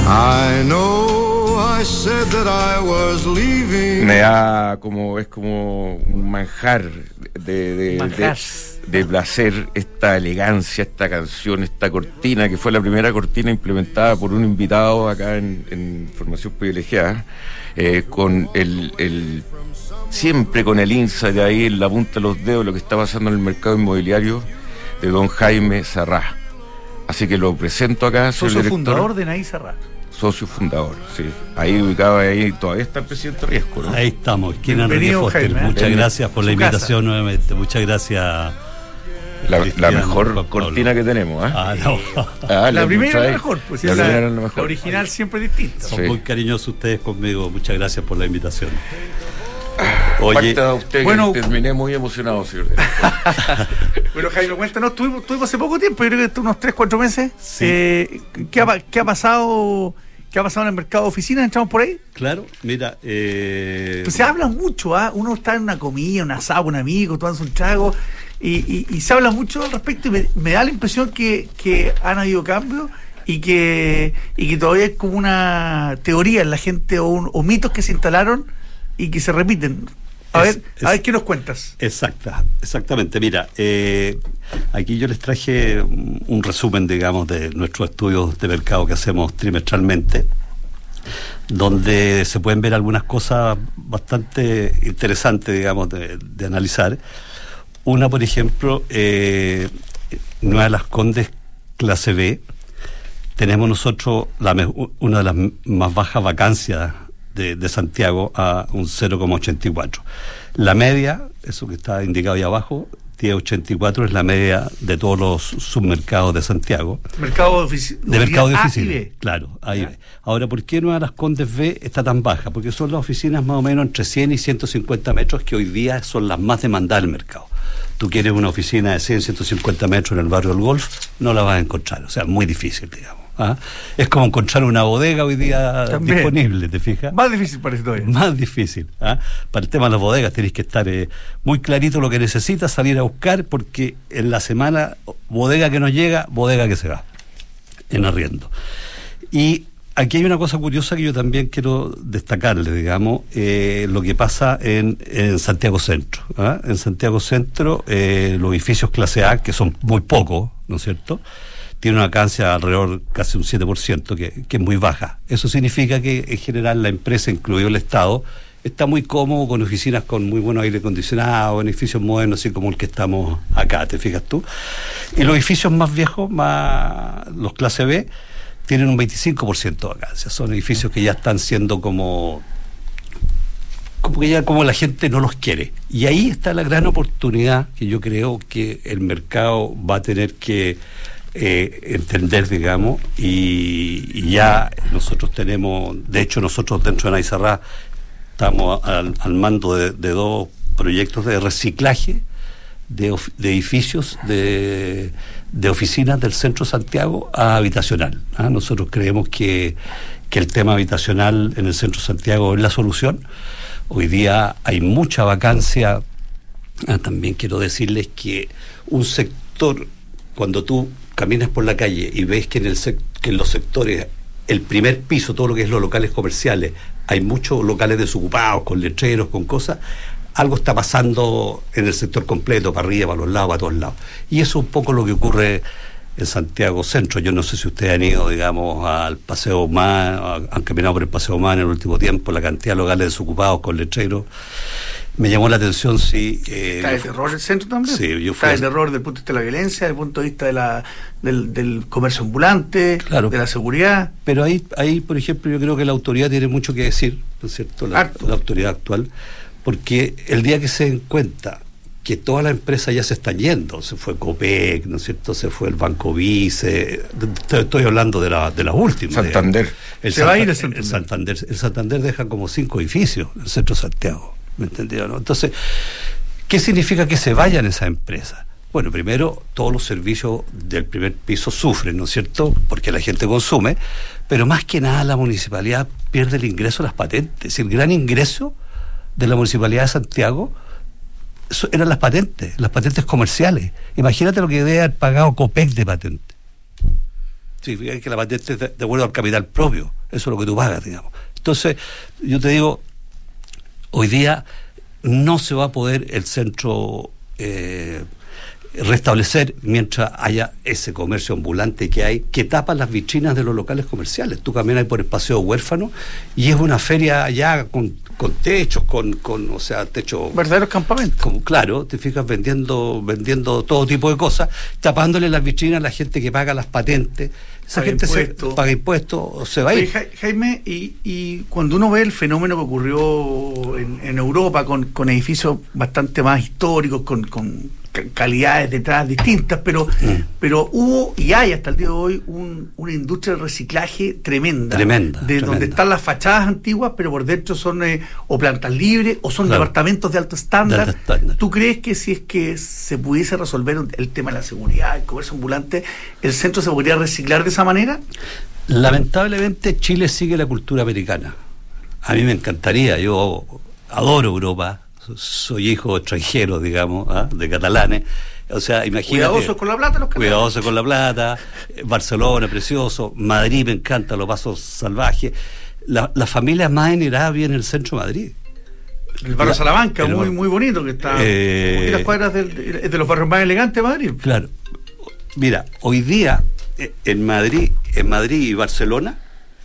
I know I said that I was leaving. Me da como, es como un manjar de, de, Manjar. de, de placer, esta elegancia, esta canción, esta cortina, que fue la primera cortina implementada por un invitado acá en, en Formación Privilegiada, eh, con el, el siempre con el insight de ahí en la punta de los dedos, lo que está pasando en el mercado inmobiliario, de don Jaime Sarrá. Así que lo presento acá, soy Socio el director, fundador de Naí Sarrá. socio fundador, sí. Ahí ubicado, ahí todavía está el presidente Riesco, ¿no? Ahí estamos, Kieran Enrique Bienvenido, Foster. Jaime, ¿eh? Muchas Ven- gracias por la su invitación casa. nuevamente. Muchas gracias. La, la Cristiano, mejor Juan Pablo. cortina que tenemos, ¿eh? Ah, no. Ah, La primera es trae- la mejor, pues la la, primera es la la mejor. original siempre es distinta. Son Sí. muy cariñosos ustedes conmigo. Muchas gracias por la invitación. Oye, Oye, usted bueno- que terminé muy emocionado, señor director. Bueno, Jaime, cuéntanos, tuvimos, tuvimos hace poco tiempo, yo creo que unos tres, cuatro meses. Sí. Eh, ¿qué, ha, ¿Qué ha pasado? ¿Qué ha pasado en el mercado de oficinas? ¿Entramos por ahí? claro, mira, eh, Pues se habla mucho, ¿ah? Uno está en una comida, un asado, un amigo, tomándose un trago, y, y, y se habla mucho al respecto, y me, me da la impresión que, que han habido cambios y que, y que todavía es como una teoría en la gente o, un- o mitos que se instalaron y que se repiten. A Es- ver, es- a ver qué nos cuentas. Exacta, exactamente. Mira, eh, aquí yo les traje un un resumen, digamos, de nuestros estudios de mercado que hacemos trimestralmente, donde se pueden ver algunas cosas bastante interesantes, digamos, de, de analizar. Una, por ejemplo, eh, Nueva Las Condes clase B, tenemos nosotros la, me- una de las m- más bajas vacancias de, de Santiago a un cero coma ochenta y cuatro. La media, eso que está indicado ahí abajo, diez coma ochenta y cuatro, es la media de todos los submercados de Santiago. Mercado de oficina. De mercado de A y oficinas. B. Claro, ahí Ya. ve. Ahora, ¿por qué Nueva Las Condes B está tan baja? Porque son las oficinas más o menos entre cien y ciento cincuenta metros, que hoy día son las más demandadas del mercado. Tú quieres una oficina de cien, ciento cincuenta metros en el barrio del Golf, no la vas a encontrar. O sea, muy difícil, digamos. ¿ah? Es como encontrar una bodega hoy día También. disponible, ¿te fijas? Más difícil parece todavía. Más difícil. ¿ah? Para el tema de las bodegas tenéis que estar eh, muy clarito lo que necesitas, salir a buscar, porque en la semana, bodega que no llega, bodega que se va, en arriendo. Y aquí hay una cosa curiosa que yo también quiero destacarle, digamos, eh, lo que pasa en, en Santiago Centro. ¿ah? En Santiago Centro, eh, los edificios clase A, que son muy pocos, ¿no es cierto?, tiene una vacancia alrededor casi un siete por ciento, que, que es muy baja. Eso significa que en general la empresa, incluido el Estado, está muy cómodo con oficinas con muy buenos aire acondicionado, edificios modernos, así como el que estamos acá, ¿te fijas tú? Y los edificios más viejos, más los clase B, tienen un veinticinco por ciento de vacancia. Son edificios que ya están siendo como... como que ya como la gente no los quiere. Y ahí está la gran oportunidad que yo creo que el mercado va a tener que eh, entender, digamos, y, y ya nosotros tenemos, de hecho nosotros dentro de Naí Sarrá estamos al, al mando de, de dos proyectos de reciclaje de, of, de edificios de, de oficinas del centro de Santiago a habitacional. ¿ah? Nosotros creemos que, que el tema habitacional en el centro de Santiago es la solución. Hoy día hay mucha vacancia. Ah, también quiero decirles que un sector, cuando tú caminas por la calle y ves que en, el sec, que en los sectores, el primer piso, todo lo que es los locales comerciales, hay muchos locales desocupados, con letreros, con cosas, algo está pasando en el sector completo, para arriba, para los lados, para todos lados. Y eso es un poco lo que ocurre en Santiago Centro. Yo no sé si ustedes han ido, digamos, al Paseo Humán, han caminado por el Paseo Humán en el último tiempo, la cantidad de locales desocupados con letreros. Me llamó la atención, sí. Eh, Está de terror el centro también. Sí, yo Está fui de a- terror desde el punto de vista de la violencia, desde el punto de vista de la, del, del comercio ambulante, Claro. de la seguridad. Pero ahí, ahí, por ejemplo, yo creo que la autoridad tiene mucho que decir, ¿no es cierto? La, Harto. la autoridad actual, porque el día que se den cuenta que todas las empresas ya se están yendo, se fue Copec, ¿no es cierto? Se fue el Banco Vice, estoy, estoy hablando de la, de las últimas. Santander. El Se va a ir el Santa- Santander. el Santander. El Santander deja como cinco edificios en el centro de Santiago, ¿me entendió? ¿no? Entonces, ¿qué significa que se vayan esas empresas? Bueno, primero, todos los servicios del primer piso sufren, ¿no es cierto? Porque la gente consume, pero más que nada la municipalidad pierde el ingreso a las patentes. El gran ingreso de la municipalidad de Santiago eso eran las patentes, las patentes comerciales. Imagínate lo que debe haber pagado Copec de patente. significa que la patente es de, de acuerdo al capital propio, eso es lo que tú pagas, digamos. Entonces, yo te digo, hoy día no se va a poder el centro eh, restablecer mientras haya ese comercio ambulante que hay, que tapa las vitrinas de los locales comerciales. Tú caminas por el Paseo Huérfano y es una feria ya con, con techos, con, con, o sea, techos... verdaderos campamentos. Como, claro, te fijas vendiendo vendiendo todo tipo de cosas, tapándole las vitrinas a la gente que paga las patentes. Esa Paga gente impuestos. se paga impuestos o se va a ir. Oye, Ja- Jaime, y, y cuando uno ve el fenómeno que ocurrió en, en Europa con, con edificios bastante más históricos, con, con ca- calidades detrás distintas, pero, Mm. pero hubo y hay hasta el día de hoy un- una industria de reciclaje tremenda. Tremenda, De tremenda. donde están las fachadas antiguas, pero por dentro son eh, o plantas libres o son Claro. departamentos de alto estándar. De alto estándar. ¿Tú crees que si es que se pudiese resolver un- el tema de la seguridad, el comercio ambulante, el centro se podría reciclar de esa manera? Lamentablemente Chile sigue la cultura americana. A mí me encantaría, yo adoro Europa, so- soy hijo extranjero, digamos, ¿ah? de catalanes. O sea, imagínate. Cuidadosos con la plata los catalanes. Cuidadoso con la plata, eh, Barcelona, precioso, Madrid me encanta, los pasos salvajes. La, la familia más adinerada vive en el centro de Madrid. El barrio La- Salamanca, el muy barrio- muy bonito, que está Eh, en las cuadras del- es de los barrios más elegantes de Madrid. Claro. Mira, hoy día eh, en Madrid, en Madrid y Barcelona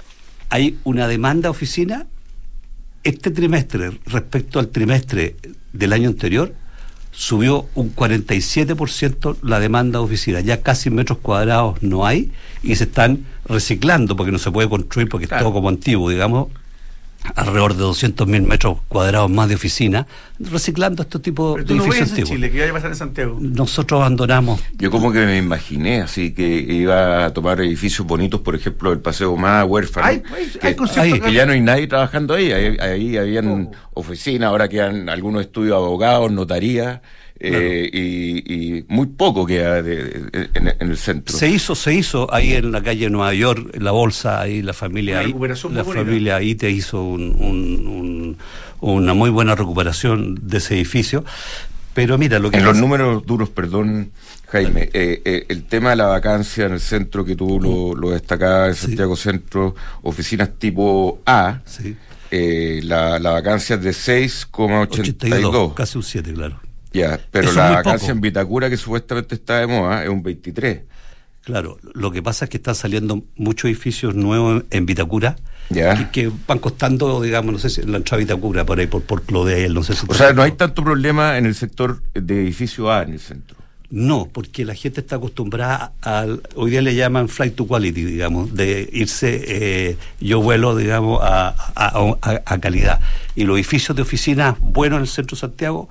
hay una demanda de oficina este trimestre respecto al trimestre del año anterior subió un cuarenta y siete por ciento la demanda de oficina, ya casi metros cuadrados no hay y se están reciclando porque no se puede construir porque Claro. es todo como antiguo, digamos, alrededor de doscientos mil metros cuadrados más de oficina, reciclando estos tipos Pero de tú no edificios ves en antiguos. Chile, que vaya a pasar en Santiago. Nosotros abandonamos. Yo como que me imaginé así que iba a tomar edificios bonitos, por ejemplo, el Paseo Más Huérfano, Hay- hay- que, hay conciertos ay, que acá. ya no hay nadie trabajando ahí, ahí, ahí habían Oh. oficinas, ahora quedan algunos estudios de abogados, notarías, eh, y, y muy poco queda de- de- en, en el centro. Se hizo, se hizo ahí en la calle Nueva York, en la bolsa, ahí la familia, Una ahí, recuperación la muy bonita. familia ahí te hizo un, un- un- una muy buena recuperación de ese edificio. Pero mira, lo que En los pasa- números duros, perdón, Jaime, eh, eh, el tema de la vacancia en el centro que tú lo, lo destacabas en Sí. Santiago Centro, oficinas tipo A, sí, eh, la, la vacancia es de seis coma ochenta y dos. casi un siete, claro. Ya, pero Eso es la muy vacancia poco. en Vitacura, que supuestamente está de moda, es un veintitrés. Claro, lo que pasa es que están saliendo muchos edificios nuevos en, en Vitacura, Ya. que, que van costando, digamos, no sé si en la entrada a Vitacura, por ahí, por, por Clodel, no sé si... O sea, no hay tanto problema en el sector de edificio A en el centro. No, porque la gente está acostumbrada al, hoy día le llaman flight to quality, digamos, de irse, eh, yo vuelo, digamos, a, a, a, a calidad. Y los edificios de oficinas buenos en el centro de Santiago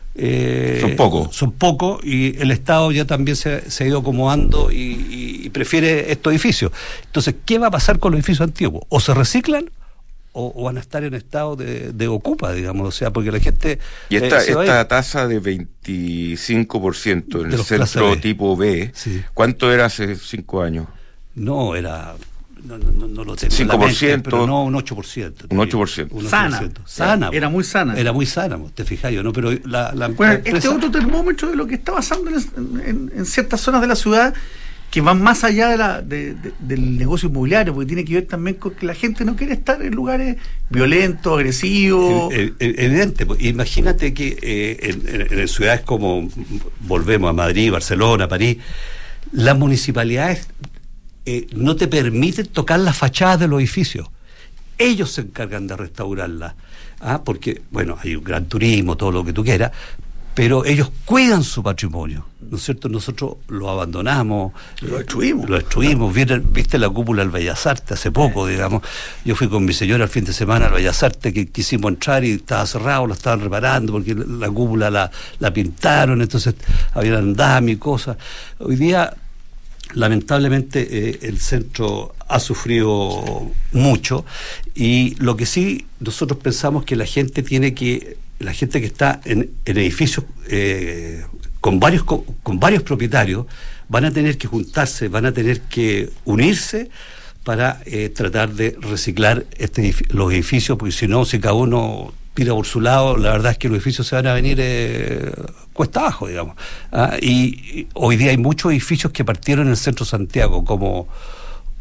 eh, Son pocos. Son pocos y el Estado ya también se, se ha ido acomodando y, y- y prefiere estos edificios. Entonces, ¿qué va a pasar con los edificios antiguos? O se reciclan o, o van a estar en estado de, de ocupa, digamos, o sea, porque la gente... Y esta, eh, se va a ir. esta tasa de veinticinco por ciento en De el los clase centro B. tipo B, Sí. ¿cuánto era hace cinco años? No, era... No, no, no, no lo tengo en cinco la por mente, ciento. pero no, un ocho por ciento. Un ocho por ciento. Un Sana. Sana. Era muy sana. Era muy sana, te fijas yo, ¿no? Pero la, la Bueno, la empresa... este otro termómetro de lo que está pasando en, en- en ciertas zonas de la ciudad que van más allá de la, de- de- del negocio inmobiliario, porque tiene que ver también con que la gente no quiere estar en lugares violentos, agresivos. Eh, eh, Evidente, pues, imagínate que eh, en, en- en ciudades como, volvemos a Madrid, Barcelona, París, las municipalidades eh, no te permiten tocar las fachadas de los edificios. Ellos se encargan de restaurarlas, ¿ah? Porque, bueno, hay un gran turismo, todo lo que tú quieras, pero ellos cuidan su patrimonio, ¿no es cierto? Nosotros lo abandonamos, Lo destruimos. lo destruimos. ¿Viste, viste la cúpula del Bellas Artes hace poco, digamos? Yo fui con mi señora el fin de semana al Bellas Artes, que quisimos entrar y estaba cerrado, lo estaban reparando porque la, la cúpula la, la pintaron, entonces había andamio y cosas. Hoy día, lamentablemente, eh, el centro ha sufrido mucho y lo que sí nosotros pensamos que la gente tiene que, la gente que está en, en edificios eh, con varios con, con varios propietarios van a tener que juntarse, van a tener que unirse para eh, tratar de reciclar este edifi- los edificios, porque si no, si cada uno tira por su lado, la verdad es que los edificios se van a venir eh, cuesta abajo, digamos. ¿Ah? Y, y hoy día hay muchos edificios que partieron en el centro de Santiago, como,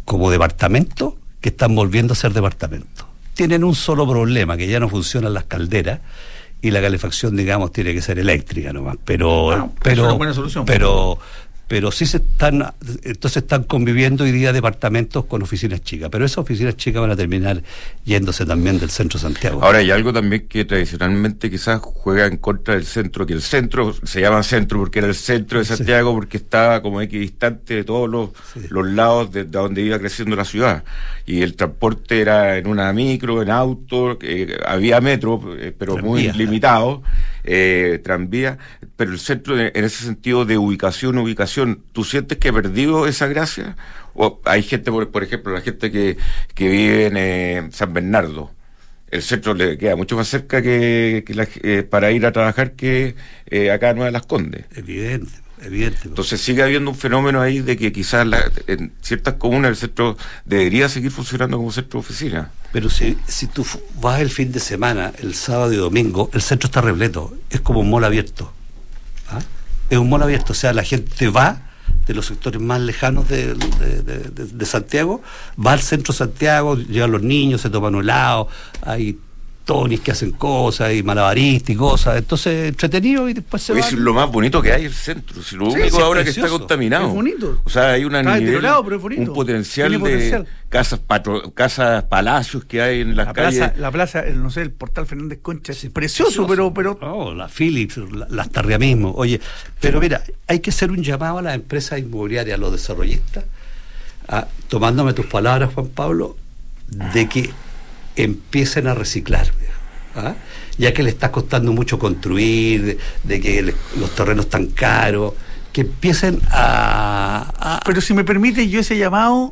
como departamento que están volviendo a ser departamentos. Tienen un solo problema, que ya no funcionan las calderas y la calefacción, digamos, tiene que ser eléctrica nomás, pero Ah, pero es una buena solución. pero pero sí se están, entonces están conviviendo hoy día departamentos con oficinas chicas, pero esas oficinas chicas van a terminar yéndose también del centro de Santiago. Ahora hay algo también que tradicionalmente quizás juega en contra del centro, que el centro se llama centro porque era el centro de Santiago, sí, porque estaba como equidistante de todos los, sí, los lados de, de donde iba creciendo la ciudad, y el transporte era en una micro, en auto, eh, había metro, eh, pero tranvía, muy limitado, eh, tranvía, pero el centro en ese sentido de ubicación, ubicación, ¿tú sientes que ha perdido esa gracia? O hay gente, por, por ejemplo, la gente que, que vive en eh, San Bernardo, el centro le queda mucho más cerca que, que la, eh, para ir a trabajar que eh, acá en Nueva Las Condes. Evidente, evidente. Entonces sigue habiendo un fenómeno ahí de que quizás la, en ciertas comunas el centro debería seguir funcionando como centro de oficina. Pero si, si tú vas el fin de semana, el sábado y domingo, el centro está repleto, es como un mall abierto. ¿Ah? Es un mall abierto, o sea, la gente va de los sectores más lejanos de, de, de, de, de Santiago, va al centro de Santiago, llegan los niños, se toman un helado, hay tonis que hacen cosas, y malabaristas y cosas, entonces entretenido, y después se va. Es lo más bonito que hay el centro, si lo Sí, único sí, ahora es que está contaminado. Es bonito. O sea, hay una Está nivel, deteriorado, pero es bonito. un potencial Tiene de potencial. casas patro, casas palacios que hay en las La calles. plaza, la plaza, el, no sé, el portal Fernández Concha, Sí, es precioso, pero, pero oh, la Philips, la, la Astarria mismo. Oye, pero mira, hay que hacer un llamado a las empresas inmobiliarias, a los desarrollistas, a, tomándome tus palabras, Juan Pablo, de que empiecen a reciclar, ¿ah? Ya que le está costando mucho construir, de, de que le, los terrenos están caros, que empiecen a, a pero si me permite, yo ese llamado,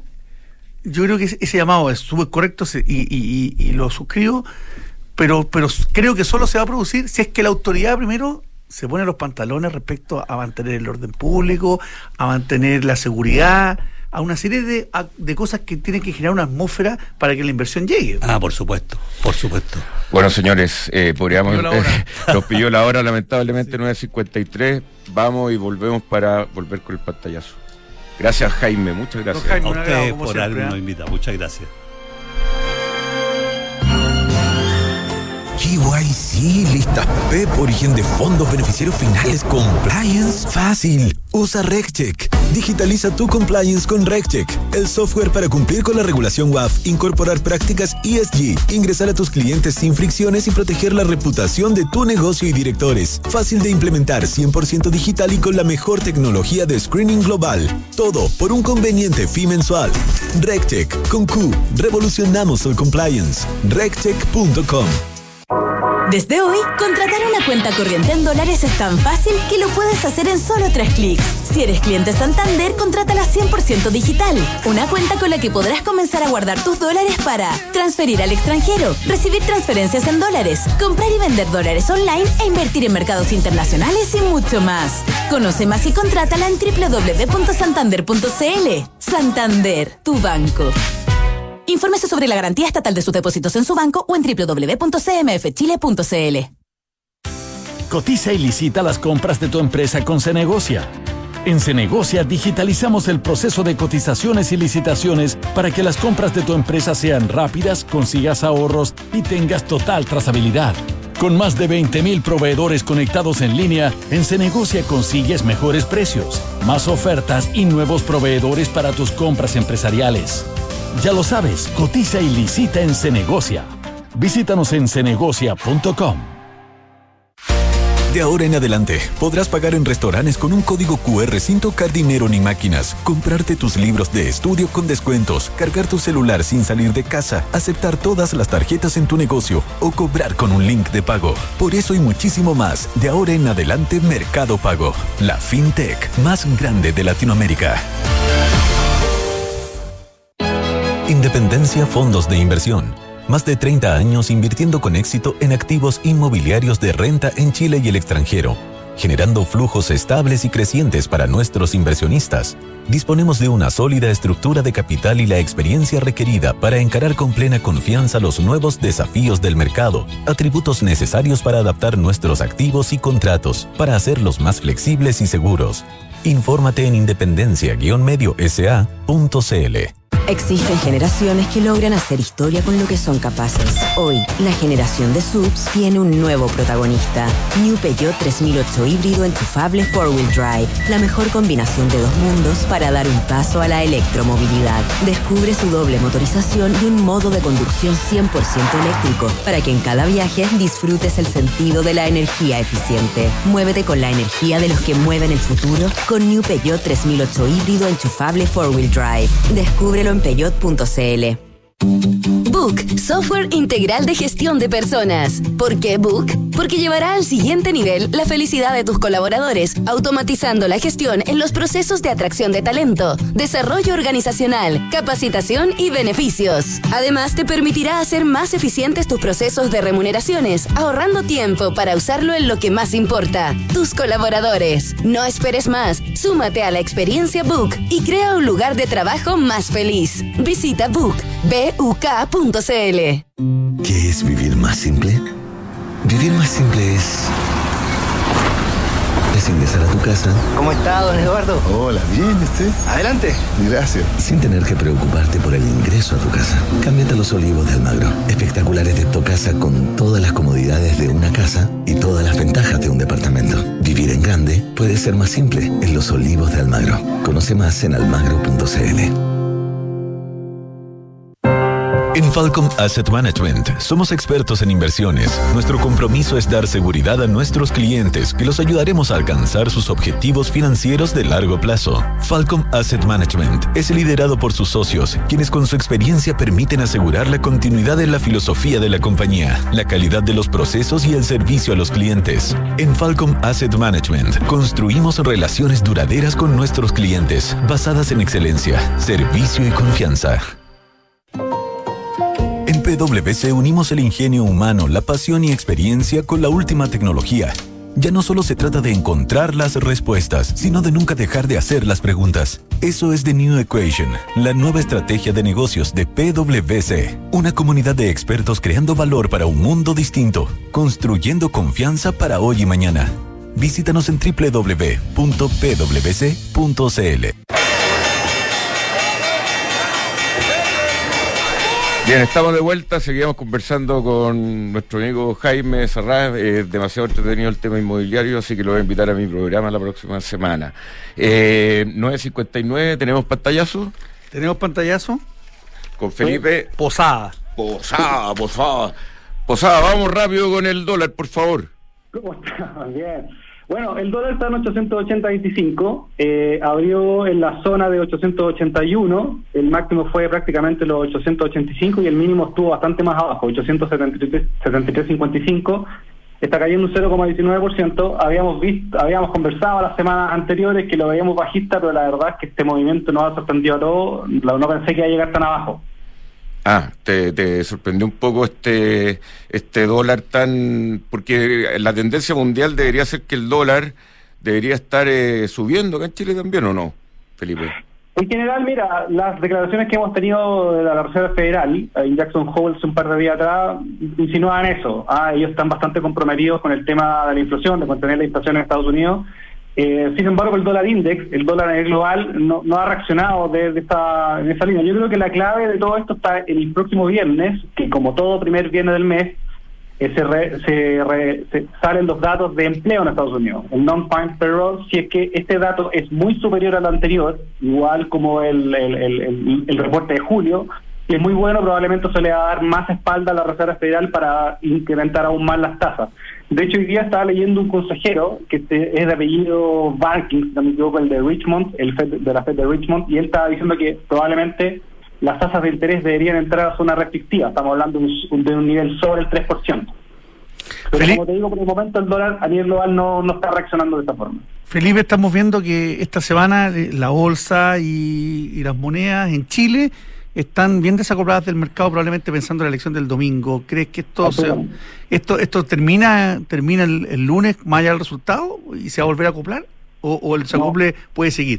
yo creo que ese, ese llamado es súper correcto y, y, y, y lo suscribo, pero, pero creo que solo se va a producir si es que la autoridad primero se pone los pantalones respecto a mantener el orden público, a mantener la seguridad, a una serie de, a, de cosas que tienen que generar una atmósfera para que la inversión llegue. Ah, por supuesto, por supuesto. Bueno, señores, eh, podríamos... Nos pilló la hora. Eh, nos pilló la hora, lamentablemente, sí. nueve cincuenta y tres. Vamos y volvemos para volver con el pantallazo. Gracias, Jaime, muchas gracias. Jaime, A un agrado, ustedes como por siempre, habernos ¿eh? invitado, muchas gracias. K Y C, listas P E P, origen de fondos beneficiarios finales, compliance, fácil. Usa RegCheck. Digitaliza tu compliance con RegCheck, el software para cumplir con la regulación U A F, incorporar prácticas E S G, ingresar a tus clientes sin fricciones y proteger la reputación de tu negocio y directores. Fácil de implementar, cien por ciento digital y con la mejor tecnología de screening global. Todo por un conveniente fee mensual. RegCheck, con Q, revolucionamos el compliance. regcheck punto com. Desde hoy, contratar una cuenta corriente en dólares es tan fácil que lo puedes hacer en solo tres clics. Si eres cliente Santander, contrátala cien por ciento digital. Una cuenta con la que podrás comenzar a guardar tus dólares para transferir al extranjero, recibir transferencias en dólares, comprar y vender dólares online e invertir en mercados internacionales y mucho más. Conoce más y contrátala en doble u doble u doble u punto santander punto c l. Santander, tu banco. Infórmese sobre la garantía estatal de sus depósitos en su banco o en doble u doble u doble u punto c m f chile punto c l. Cotiza y licita las compras de tu empresa con Cenegocia. En Cenegocia digitalizamos el proceso de cotizaciones y licitaciones para que las compras de tu empresa sean rápidas, consigas ahorros y tengas total trazabilidad. Con más de veinte mil proveedores conectados en línea, en Cenegocia consigues mejores precios, más ofertas y nuevos proveedores para tus compras empresariales. Ya lo sabes, cotiza y licita en Cenegocia. Visítanos en cenegocia punto com. De ahora en adelante, podrás pagar en restaurantes con un código Q R sin tocar dinero ni máquinas, comprarte tus libros de estudio con descuentos, cargar tu celular sin salir de casa, aceptar todas las tarjetas en tu negocio o cobrar con un link de pago. Por eso y muchísimo más, de ahora en adelante Mercado Pago, la fintech más grande de Latinoamérica. Independencia Fondos de Inversión. Más de treinta años invirtiendo con éxito en activos inmobiliarios de renta en Chile y el extranjero, generando flujos estables y crecientes para nuestros inversionistas. Disponemos de una sólida estructura de capital y la experiencia requerida para encarar con plena confianza los nuevos desafíos del mercado, atributos necesarios para adaptar nuestros activos y contratos, para hacerlos más flexibles y seguros. Infórmate en independencia guion medio s a punto c l. Existen generaciones que logran hacer historia con lo que son capaces. Hoy, la generación de subs tiene un nuevo protagonista. New Peugeot tres mil ocho híbrido enchufable four wheel drive. La mejor combinación de dos mundos para dar un paso a la electromovilidad. Descubre su doble motorización y un modo de conducción cien por ciento eléctrico para que en cada viaje disfrutes el sentido de la energía eficiente. Muévete con la energía de los que mueven el futuro con New Peugeot tres mil ocho híbrido enchufable four wheel drive. Descúbrelo en peugeot punto c l. Book, software integral de gestión de personas. ¿Por qué Book? Porque llevará al siguiente nivel la felicidad de tus colaboradores, automatizando la gestión en los procesos de atracción de talento, desarrollo organizacional, capacitación y beneficios. Además, te permitirá hacer más eficientes tus procesos de remuneraciones, ahorrando tiempo para usarlo en lo que más importa, tus colaboradores. No esperes más, súmate a la experiencia Book y crea un lugar de trabajo más feliz. Visita Book, B U K punto c l. ¿Qué es vivir más simple? Vivir más simple es... es ingresar a tu casa. ¿Cómo está, don Eduardo? Hola, bien, ¿usted? Adelante. Gracias. Sin tener que preocuparte por el ingreso a tu casa. Cámbiate a los Olivos de Almagro. Espectaculares de tu casa con todas las comodidades de una casa y todas las ventajas de un departamento. Vivir en grande puede ser más simple en los Olivos de Almagro. Conoce más en almagro punto c l. En Falcom Asset Management somos expertos en inversiones. Nuestro compromiso es dar seguridad a nuestros clientes, que los ayudaremos a alcanzar sus objetivos financieros de largo plazo. Falcom Asset Management es liderado por sus socios, quienes con su experiencia permiten asegurar la continuidad de la filosofía de la compañía, la calidad de los procesos y el servicio a los clientes. En Falcom Asset Management construimos relaciones duraderas con nuestros clientes, basadas en excelencia, servicio y confianza. En P W C unimos el ingenio humano, la pasión y experiencia con la última tecnología. Ya no solo se trata de encontrar las respuestas, sino de nunca dejar de hacer las preguntas. Eso es The New Equation, la nueva estrategia de negocios de P W C. Una comunidad de expertos creando valor para un mundo distinto, construyendo confianza para hoy y mañana. Visítanos en doble u doble u doble u punto p w c punto c l. Bien, estamos de vuelta, seguimos conversando con nuestro amigo Jaime Sarraz. Es eh, demasiado entretenido el tema inmobiliario, así que lo voy a invitar a mi programa la próxima semana. Eh, nueve cincuenta y nueve, ¿tenemos pantallazo? ¿Tenemos pantallazo? Con Felipe. Posada. Posada, Posada. Posada, vamos rápido con el dólar, por favor. ¿Cómo está? Bien. Bueno, el dólar está en ochocientos ochenta punto veinticinco, eh, abrió en la zona de ochocientos ochenta y uno, el máximo fue prácticamente los ochocientos ochenta y cinco y el mínimo estuvo bastante más abajo, ochocientos setenta y tres punto cincuenta y cinco, está cayendo un cero coma diecinueve por ciento. Habíamos visto, habíamos conversado las semanas anteriores que lo veíamos bajista, pero la verdad es que este movimiento nos ha sorprendido a todos, no pensé que iba a llegar tan abajo. Ah, te, te sorprendió un poco este este dólar tan... Porque la tendencia mundial debería ser que el dólar debería estar eh, subiendo acá en Chile también, ¿o no, Felipe? En general, mira, las declaraciones que hemos tenido de la Reserva Federal, en Jackson Hole un par de días atrás, insinúan eso. Ah, ellos están bastante comprometidos con el tema de la inflación, de contener la inflación en Estados Unidos. Eh, sin embargo, el dólar index, el dólar a nivel global, no, no ha reaccionado de, de esta, en esa línea. Yo creo que la clave de todo esto está en el próximo viernes, que como todo primer viernes del mes, eh, se, re, se, re, se salen los datos de empleo en Estados Unidos. El non-farm payroll, si es que este dato es muy superior al anterior, igual como el, el, el, el, el reporte de julio, y es muy bueno, probablemente se le va a dar más espalda a la Reserva Federal para incrementar aún más las tasas. De hecho, hoy día estaba leyendo un consejero que es de apellido Barking, si no me equivoco, el de Richmond, el Fed, de la Fed de Richmond, y él estaba diciendo que probablemente las tasas de interés deberían entrar a zona restrictiva. Estamos hablando de un, de un nivel sobre el tres por ciento. Pero Felipe, como te digo, por el momento el dólar a nivel global no, no está reaccionando de esta forma. Felipe, estamos viendo que esta semana la bolsa y, y las monedas en Chile están bien desacopladas del mercado, probablemente pensando en la elección del domingo. ¿Crees que esto se, esto esto termina termina el, el lunes más allá del resultado y se va a volver a acoplar? ¿O, o el desacople no. puede seguir?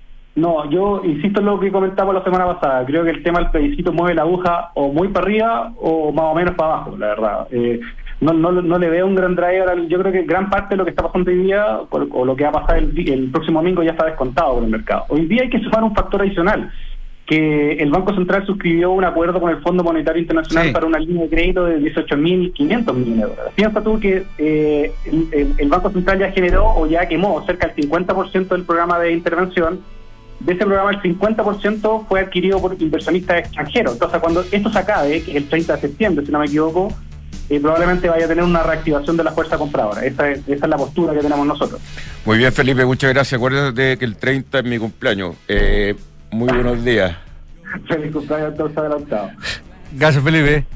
No, yo insisto en lo que comentaba la semana pasada. Creo que el tema del plebiscito mueve la aguja o muy para arriba o más o menos para abajo, la verdad. Eh, no, no, no le veo un gran driver. Yo creo que gran parte de lo que está pasando hoy día o, o lo que va a pasar el, el próximo domingo ya está descontado por el mercado. Hoy día hay que sumar un factor adicional. que el Banco Central suscribió un acuerdo con el Fondo Monetario Internacional sí. para una línea de crédito de dieciocho mil quinientos millones de dólares. Piensa tú que eh, el, el, el Banco Central ya generó o ya quemó cerca del cincuenta por ciento del programa de intervención. De ese programa el cincuenta por ciento fue adquirido por inversionistas extranjeros. Entonces, cuando esto se acabe, que es el treinta de septiembre, si no me equivoco, eh, probablemente vaya a tener una reactivación de la fuerza compradora. Esa es, esa es la postura que tenemos nosotros. Muy bien, Felipe, muchas gracias. Acuérdate que el treinta es mi cumpleaños. Eh, muy buenos días. Feliz cumpleaños a todos adelantados. Gracias, Felipe.